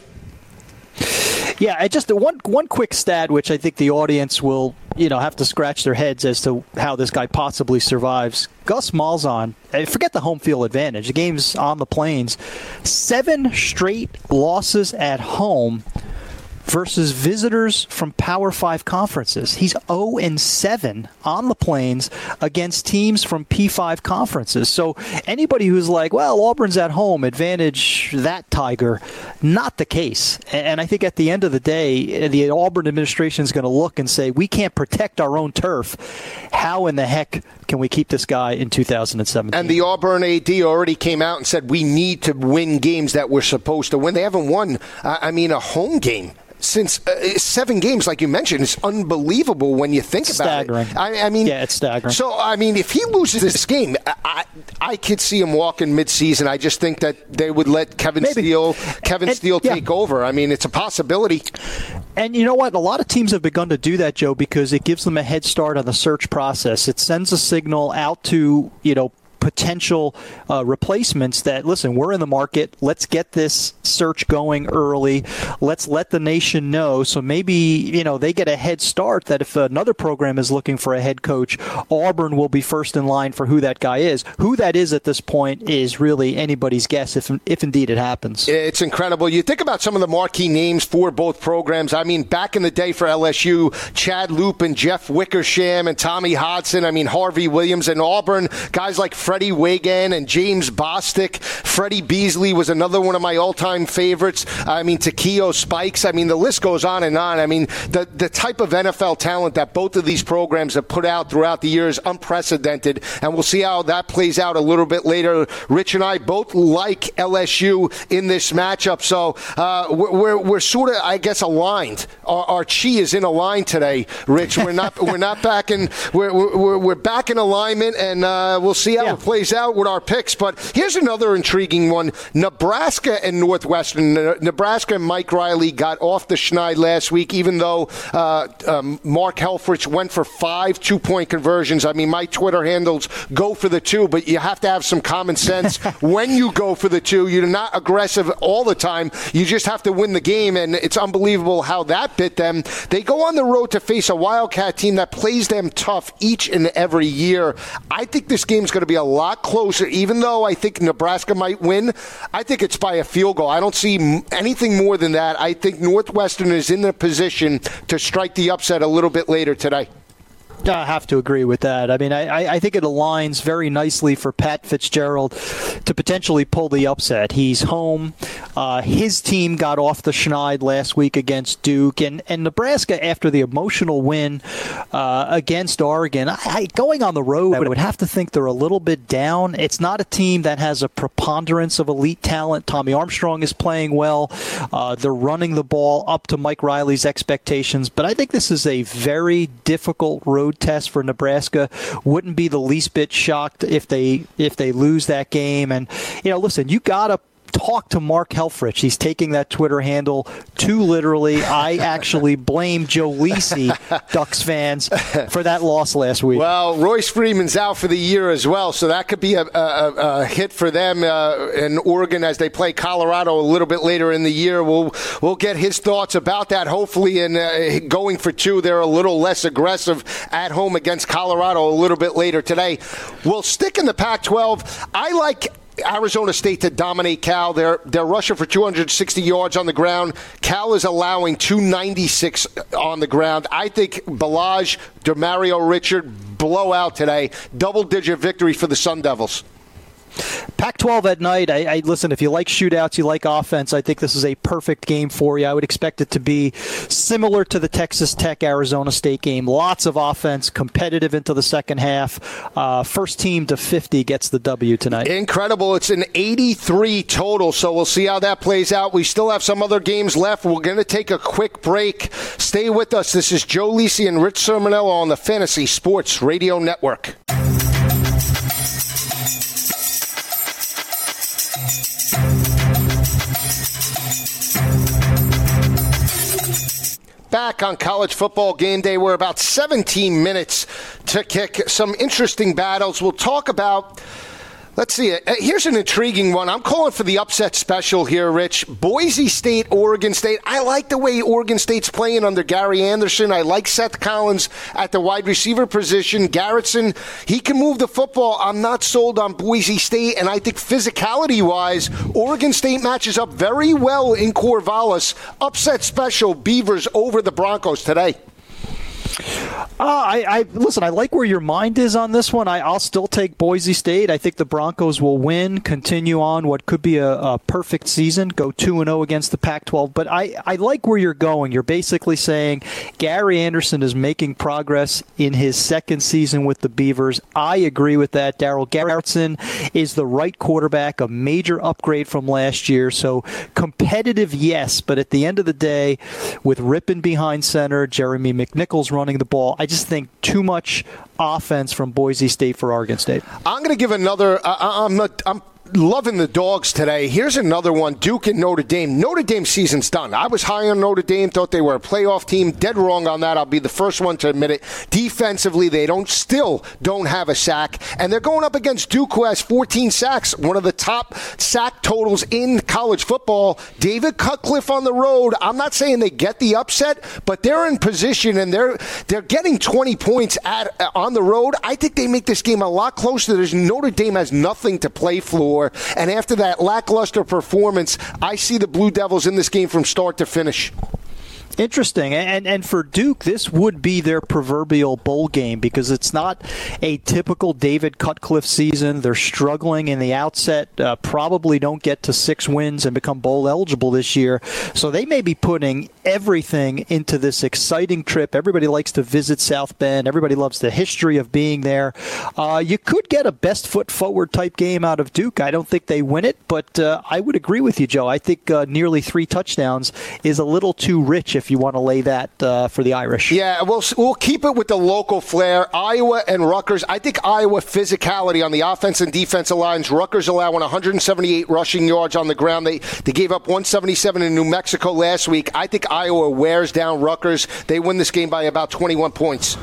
S6: Yeah, I just one one quick stat, which I think the audience will, you know, have to scratch their heads as to how this guy possibly survives. Gus Malzahn, forget the home field advantage. The game's on the Plains. Seven straight losses at home versus visitors from Power Five conferences. He's oh and seven on the Plains against teams from P five conferences. So anybody who's like, well, Auburn's at home, advantage that Tiger, not the case. And I think at the end of the day, the Auburn administration is going to look and say, we can't protect our own turf. How in the heck can we keep this guy in two thousand seventeen?
S5: And the Auburn A D already came out and said, we need to win games that we're supposed to win. They haven't won, uh, I mean, a home game since uh, seven games, like you mentioned. It's unbelievable when you think
S6: it's
S5: about
S6: staggering.
S5: it. I, I mean,
S6: yeah, it's staggering.
S5: So, I mean, if he loses this game, I, I could see him walking midseason. I just think that they would let Kevin Maybe. Steele, Kevin and, Steele yeah. take over. I mean, it's a possibility.
S6: And you know what? A lot of teams have begun to do that, Joe, because it gives them a head start on the search process. It sends a signal out to, you know, potential uh, replacements that, listen, we're in the market. Let's get this search going early. Let's let the nation know. So maybe, you know, they get a head start that if another program is looking for a head coach, Auburn will be first in line for who that guy is. Who that is at this point is really anybody's guess, if if indeed it happens.
S5: It's incredible. You think about some of the marquee names for both programs. I mean, back in the day for L S U, Chad Lupin, Jeff Wickersham, and Tommy Hodson. I mean, Harvey Williams. And Auburn, guys like Freddie Wagan and James Bostic. Freddie Beasley was another one of my all-time favorites. I mean, Takeo Spikes. I mean, the list goes on and on. I mean, the, the type of N F L talent that both of these programs have put out throughout the years, unprecedented. And we'll see how that plays out a little bit later. Rich and I both like L S U in this matchup. So uh, we're, we're sort of, I guess, aligned. Our, our chi is in a line today, Rich. We're not we're not back in we're, we're, we're back in alignment, and uh, we'll see how yeah. it plays out with our picks. But here's another intriguing one. Nebraska and Northwestern. Nebraska and Mike Riley got off the schneid last week, even though uh, um, Mark Helfrich went for five two-point conversions. I mean, my Twitter handles go for the two, but you have to have some common sense when you go for the two. You're not aggressive all the time. You just have to win the game, and it's unbelievable how that bit them. They go on the road to face a Wildcat team that plays them tough each and every year. I think this game's going to be a lot closer, even though I think Nebraska might win. I think it's by a field goal. I don't see anything more than that. I think Northwestern is in the position to strike the upset a little bit later today.
S6: I have to agree with that. I mean, I, I think it aligns very nicely for Pat Fitzgerald to potentially pull the upset. He's home. Uh, his team got off the schneid last week against Duke. And, and Nebraska, after the emotional win uh, against Oregon, I, I, going on the road, I would have to think they're a little bit down. It's not a team that has a preponderance of elite talent. Tommy Armstrong is playing well. Uh, they're running the ball up to Mike Riley's expectations. But I think this is a very difficult road test for Nebraska. Wouldn't be the least bit shocked if they if they lose that game. And, you know, listen, you got to talk to Mark Helfrich. He's taking that Twitter handle too literally. I actually blame Joe Lisi, Ducks fans, for that loss last week.
S5: Well, Royce Freeman's out for the year as well, so that could be a, a, a hit for them uh, in Oregon as they play Colorado a little bit later in the year. We'll we'll get his thoughts about that, hopefully, and uh, going for two. They're a little less aggressive at home against Colorado a little bit later today. We'll stick in the Pac twelve. I like Arizona State to dominate Cal. They're they're rushing for two hundred sixty yards on the ground. Cal is allowing two ninety-six on the ground. I think Balaj, DeMario Richard, blowout today. Double-digit victory for the Sun Devils.
S6: Pac twelve at night, I, I listen, if you like shootouts, you like offense, I think this is a perfect game for you. I would expect it to be similar to the Texas Tech-Arizona State game. Lots of offense, competitive into the second half. Uh, first team to fifty gets the W tonight.
S5: Incredible. It's an eighty-three total, so we'll see how that plays out. We still have some other games left. We're going to take a quick break. Stay with us. This is Joe Lisi and Rich Sermonello on the Fantasy Sports Radio Network. Back on College Football Game Day. We're about seventeen minutes to kick some interesting battles. We'll talk about, let's see, here's an intriguing one. I'm calling for the upset special here, Rich. Boise State, Oregon State. I like the way Oregon State's playing under Gary Anderson. I like Seth Collins at the wide receiver position. Garrettson, he can move the football. I'm not sold on Boise State, and I think physicality-wise, Oregon State matches up very well in Corvallis. Upset special, Beavers over the Broncos today.
S6: Uh, I, I listen, I like where your mind is on this one. I, I'll still take Boise State. I think the Broncos will win, continue on what could be a, a perfect season, go two and oh against the Pac twelve. But I, I like where you're going. You're basically saying Gary Anderson is making progress in his second season with the Beavers. I agree with that. Darryl Garrettson is the right quarterback, a major upgrade from last year. So competitive, yes, but at the end of the day, with Rippon behind center, Jeremy McNichols running the ball, I just think too much offense from Boise State for Oregon State. I'm
S5: going to give another. Uh, I'm not. I'm loving the dogs today. Here's another one, Duke and Notre Dame. Notre Dame season's done. I was high on Notre Dame, thought they were a playoff team. Dead wrong on that. I'll be the first one to admit it. Defensively, they don't still don't have a sack, and they're going up against Duke, who has fourteen sacks, one of the top sack totals in college football. David Cutcliffe on the road. I'm not saying they get the upset, but they're in position, and they're they're getting twenty points at on the road. I think they make this game a lot closer. There's Notre Dame has nothing to play for. And after that lackluster performance, I see the Blue Devils in this game from start to finish.
S6: Interesting. And and for Duke, this would be their proverbial bowl game because it's not a typical David Cutcliffe season. They're struggling in the outset, uh, probably don't get to six wins and become bowl eligible this year. So they may be putting everything into this exciting trip. Everybody likes to visit South Bend. Everybody loves the history of being there. Uh, you could get a best foot forward type game out of Duke. I don't think they win it, but uh, I would agree with you, Joe. I think uh, nearly three touchdowns is a little too rich if you want to lay that uh, for the Irish.
S5: Yeah, we'll, we'll keep it with the local flair. Iowa and Rutgers. I think Iowa physicality on the offense and defensive lines. Rutgers allowing one hundred seventy-eight rushing yards on the ground. They they gave up one seventy-seven in New Mexico last week. I think Iowa wears down Rutgers. They win this game by about twenty-one points.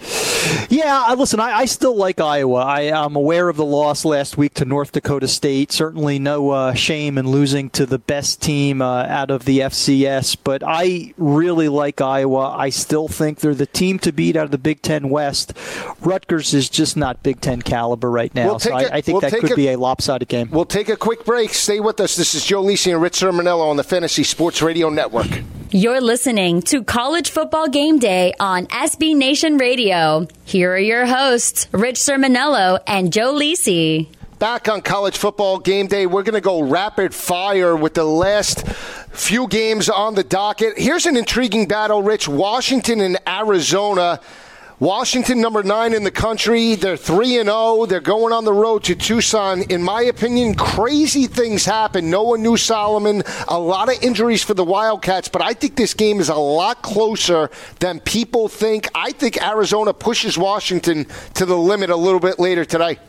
S6: Yeah, listen, I, I still like Iowa. I, I'm aware of the loss last week to North Dakota State. Certainly no uh, shame in losing to the best team uh, out of the F C S, but I really like Iowa. I still think they're the team to beat out of the Big Ten West. Rutgers is just not Big Ten caliber right now,
S5: we'll
S6: so
S5: a,
S6: I, I think
S5: we'll
S6: that could
S5: a,
S6: be a lopsided game.
S5: We'll take a quick break. Stay with us. This is Joe Lisi and Rich Sermonello on the Fantasy Sports Radio Network.
S2: You're listening to College Football Game Day on S B Nation Radio. Here are your hosts, Rich Sermonello and Joe Lisi.
S5: Back on College Football Game Day, we're going to go rapid fire with the last few games on the docket. Here's an intriguing battle, Rich. Washington and Arizona. Washington, number nine in the country. They're three and oh. They're going on the road to Tucson. In my opinion, crazy things happen. No one knew Solomon. A lot of injuries for the Wildcats, but I think this game is a lot closer than people think. I think Arizona pushes Washington to the limit a little bit later today.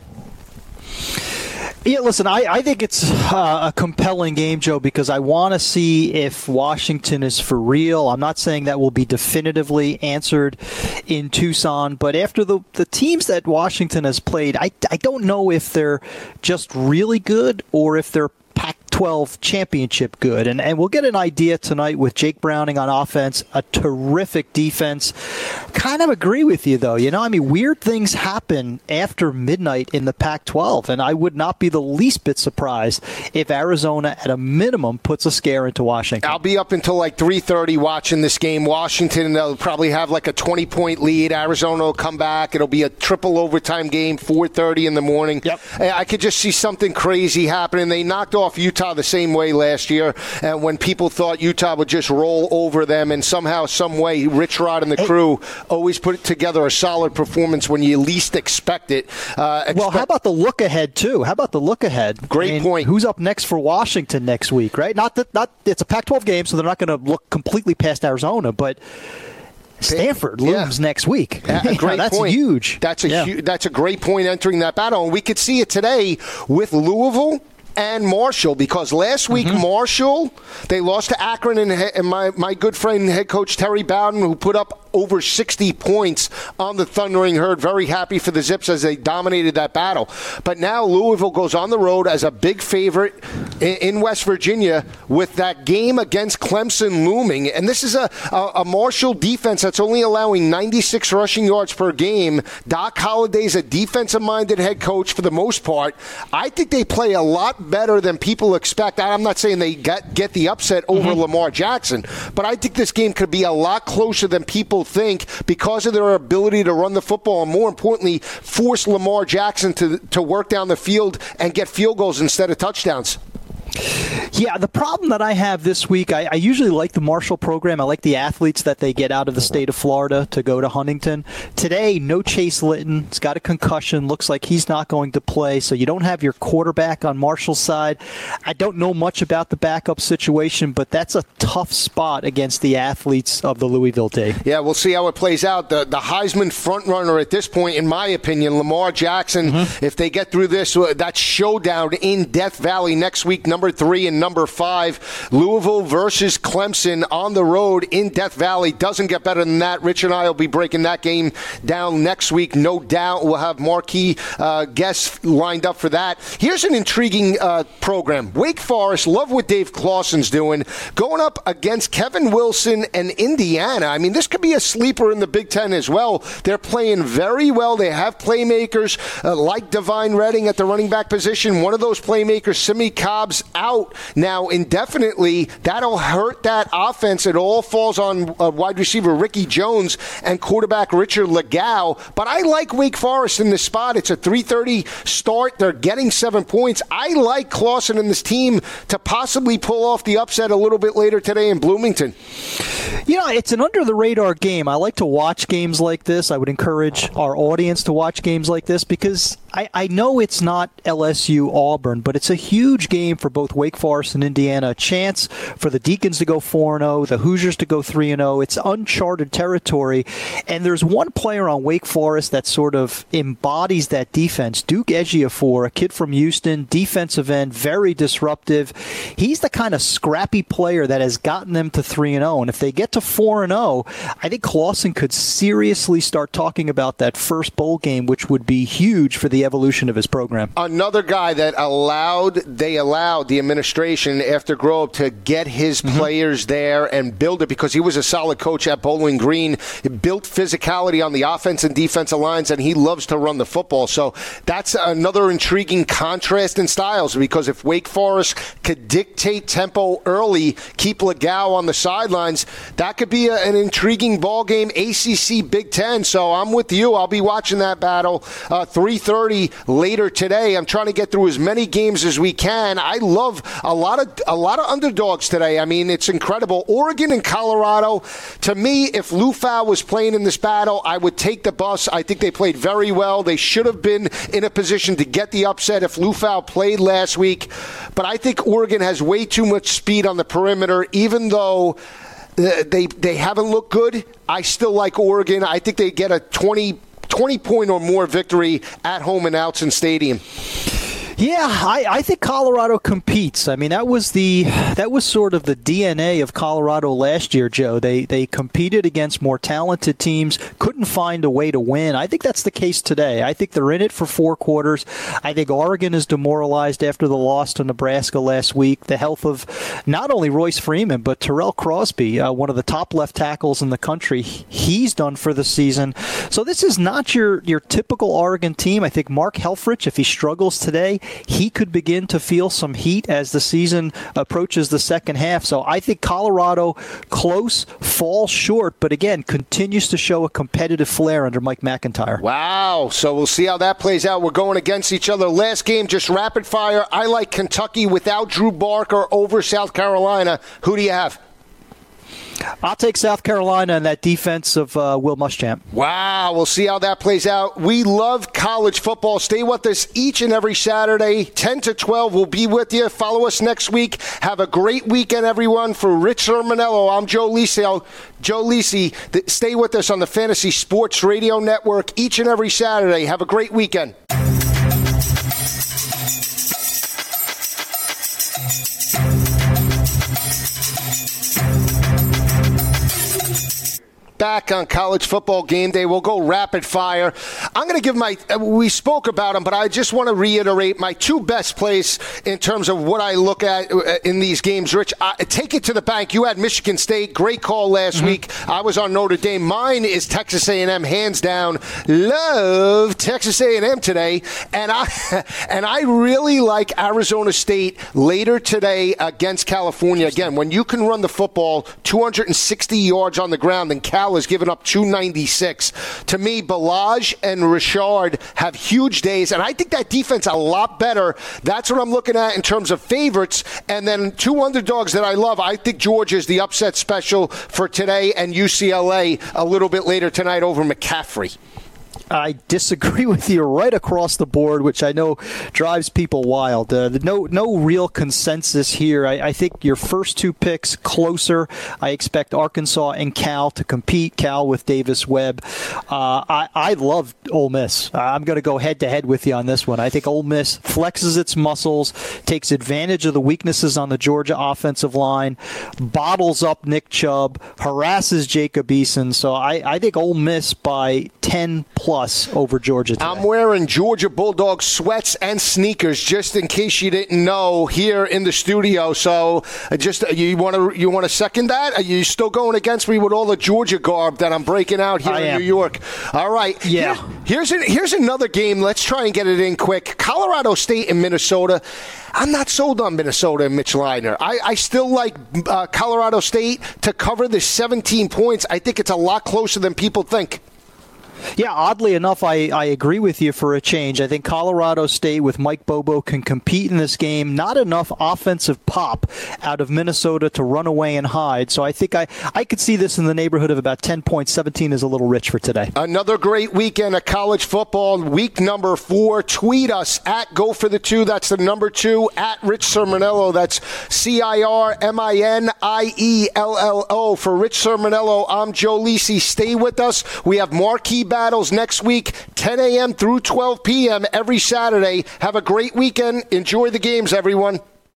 S6: Yeah, listen, I, I think it's uh, a compelling game, Joe, because I want to see if Washington is for real. I'm not saying that will be definitively answered in Tucson, but after the, the teams that Washington has played, I, I don't know if they're just really good or if they're Pac twelve championship good. And and we'll get an idea tonight with Jake Browning on offense, a terrific defense. Kind of agree with you, though. You know, I mean, weird things happen after midnight in the Pac twelve, and I would not be the least bit surprised if Arizona, at a minimum, puts a scare into Washington.
S5: I'll be up until like three thirty watching this game. Washington, they'll probably have like a twenty-point lead. Arizona will come back. It'll be a triple overtime game, four thirty in the morning.
S6: Yep.
S5: I could just see something crazy happening. They knocked off Utah the same way last year, and when people thought Utah would just roll over them, and somehow, some way, Rich Rod and the crew always put together a solid performance when you least expect it. Uh, expect-
S6: well, how about the look ahead too? How about the look ahead?
S5: Great
S6: I mean,
S5: point.
S6: Who's up next for Washington next week? Right? Not that not it's a Pac twelve game, so they're not going to look completely past Arizona, but Stanford looms
S5: yeah.
S6: next week.
S5: A great
S6: that's
S5: point.
S6: huge.
S5: That's a
S6: yeah.
S5: hu- that's a great point entering that battle, and we could see it today with Louisville and Marshall, because last week mm-hmm. Marshall, they lost to Akron, and, and my, my good friend head coach Terry Bowden, who put up over sixty points on the Thundering Herd. Very happy for the Zips as they dominated that battle. But now Louisville goes on the road as a big favorite in, in West Virginia with that game against Clemson looming. And this is a, a, a Marshall defense that's only allowing ninety-six rushing yards per game. Doc Holliday's a defensive-minded head coach for the most part. I think they play a lot better than people expect. I'm not saying they get, get the upset over mm-hmm. Lamar Jackson, but I think this game could be a lot closer than people think because of their ability to run the football and, more importantly, force Lamar Jackson to to work down the field and get field goals instead of touchdowns.
S6: Yeah, the problem that I have this week, I, I usually like the Marshall program. I like the athletes that they get out of the state of Florida to go to Huntington. Today, no Chase Litton. He's got a concussion. Looks like he's not going to play, so you don't have your quarterback on Marshall's side. I don't know much about the backup situation, but that's a tough spot against the athletes of the Louisville day.
S5: Yeah, we'll see how it plays out. The, the Heisman frontrunner at this point, in my opinion, Lamar Jackson, mm-hmm. if they get through this, that showdown in Death Valley next week, number three and number five, Louisville versus Clemson on the road in Death Valley. Doesn't get better than that. Rich and I will be breaking that game down next week. No doubt we'll have marquee uh, guests lined up for that. Here's an intriguing uh, program. Wake Forest, love what Dave Clawson's doing, going up against Kevin Wilson and Indiana. I mean, this could be a sleeper in the Big Ten as well. They're playing very well. They have playmakers uh, like Divine Redding at the running back position. One of those playmakers, Simi Cobb's out now indefinitely. That'll hurt that offense. It all falls on uh, wide receiver Ricky Jones and quarterback Richard Legal. But I like Wake Forest in this spot. It's a three thirty start. They're getting seven points. I like Clawson and this team to possibly pull off the upset a little bit later today in Bloomington.
S6: You know, it's an under-the-radar game. I like to watch games like this. I would encourage our audience to watch games like this because I, I know it's not L S U Auburn, but it's a huge game for both Wake Forest and Indiana. A chance for the Deacons to go four and oh, the Hoosiers to go three and oh. It's uncharted territory. And there's one player on Wake Forest that sort of embodies that defense. Duke Ejiofor, a kid from Houston, defensive end, very disruptive. He's the kind of scrappy player that has gotten them to three and oh. And if they they get to four and oh, I think Clawson could seriously start talking about that first bowl game, which would be huge for the evolution of his program.
S5: Another guy that allowed, they allowed the administration after Grove to get his mm-hmm. players there and build it because he was a solid coach at Bowling Green. He built physicality on the offense and defensive lines, and he loves to run the football. So that's another intriguing contrast in styles, because if Wake Forest could dictate tempo early, keep Legal on the sidelines, that could be a, an intriguing ball game. A C C Big Ten. So I'm with you. I'll be watching that battle. Uh, three thirty later today. I'm trying to get through as many games as we can. I love a lot of a lot of underdogs today. I mean, it's incredible. Oregon and Colorado. To me, if Lufau was playing in this battle, I would take the bus. I think they played very well. They should have been in a position to get the upset if Lufau played last week. But I think Oregon has way too much speed on the perimeter, even though they they haven't looked good. I still like Oregon. I think they get a twenty, twenty point or more victory at home in Autzen Stadium.
S6: Yeah, I, I think Colorado competes. I mean, that was the that was sort of the D N A of Colorado last year, Joe. They they competed against more talented teams, couldn't find a way to win. I think that's the case today. I think they're in it for four quarters. I think Oregon is demoralized after the loss to Nebraska last week. The health of not only Royce Freeman, but Terrell Crosby, uh, one of the top left tackles in the country. He's done for the season. So this is not your, your typical Oregon team. I think Mark Helfrich, if he struggles today, he could begin to feel some heat as the season approaches the second half. So I think Colorado close, falls short, but again, continues to show a competitive flair under Mike McIntyre.
S5: Wow. So we'll see how that plays out. We're going against each other. Last game, just rapid fire. I like Kentucky without Drew Barker over South Carolina. Who do you have?
S6: I'll take South Carolina and that defense of uh, Will Muschamp.
S5: Wow, we'll see how that plays out. We love college football. Stay with us each and every Saturday, ten to twelve. We'll be with you. Follow us next week. Have a great weekend, everyone. For Rich Sermonello, I'm Joe Lisi. Joe Lisi, stay with us on the Fantasy Sports Radio Network each and every Saturday. Have a great weekend. Back on College Football Game Day. We'll go rapid fire. I'm going to give my, we spoke about them, but I just want to reiterate my two best plays in terms of what I look at in these games. Rich, I, take it to the bank. You had Michigan State. Great call last mm-hmm. week. I was on Notre Dame. Mine is Texas A and M, hands down. Love Texas A and M today. And I, and I really like Arizona State later today against California. Again, when you can run the football two hundred sixty yards on the ground, and Cal has given up two ninety-six. To me, Balaj and Richard have huge days, and I think that defense a lot better. That's what I'm looking at in terms of favorites. And then two underdogs that I love. I think Georgia is the upset special for today, and U C L A a little bit later tonight over McCaffrey.
S6: I disagree with you right across the board, which I know drives people wild. Uh, no no real consensus here. I, I think your first two picks closer. I expect Arkansas and Cal to compete, Cal with Davis Webb. Uh, I, I love Ole Miss. I'm going to go head-to-head with you on this one. I think Ole Miss flexes its muscles, takes advantage of the weaknesses on the Georgia offensive line, bottles up Nick Chubb, harasses Jacob Eason. So I, I think Ole Miss by ten plus over Georgia today.
S5: I'm wearing Georgia Bulldog sweats and sneakers just in case you didn't know here in the studio. So uh, just uh, you want to you want to second that? Are you still going against me with all the Georgia garb that I'm breaking out here I in am. New York? All right.
S6: Yeah.
S5: Here, here's an, here's another game. Let's try and get it in quick. Colorado State and Minnesota. I'm not sold on Minnesota and Mitch Leidner. I, I still like uh, Colorado State to cover the seventeen points. I think it's a lot closer than people think.
S6: Yeah, oddly enough, I, I agree with you for a change. I think Colorado State with Mike Bobo can compete in this game. Not enough offensive pop out of Minnesota to run away and hide. So I think I, I could see this in the neighborhood of about ten points. seventeen is a little rich for today.
S5: Another great weekend of college football. Week number four. Tweet us at Go For The Two. That's the number two. At Rich Sermonello. That's C I R M I N I E L L O. For Rich Sermonello, I'm Joe Lisi. Stay with us. We have marquee battles next week, ten a.m. through twelve p.m. every Saturday. Have a great weekend. Enjoy the games, everyone.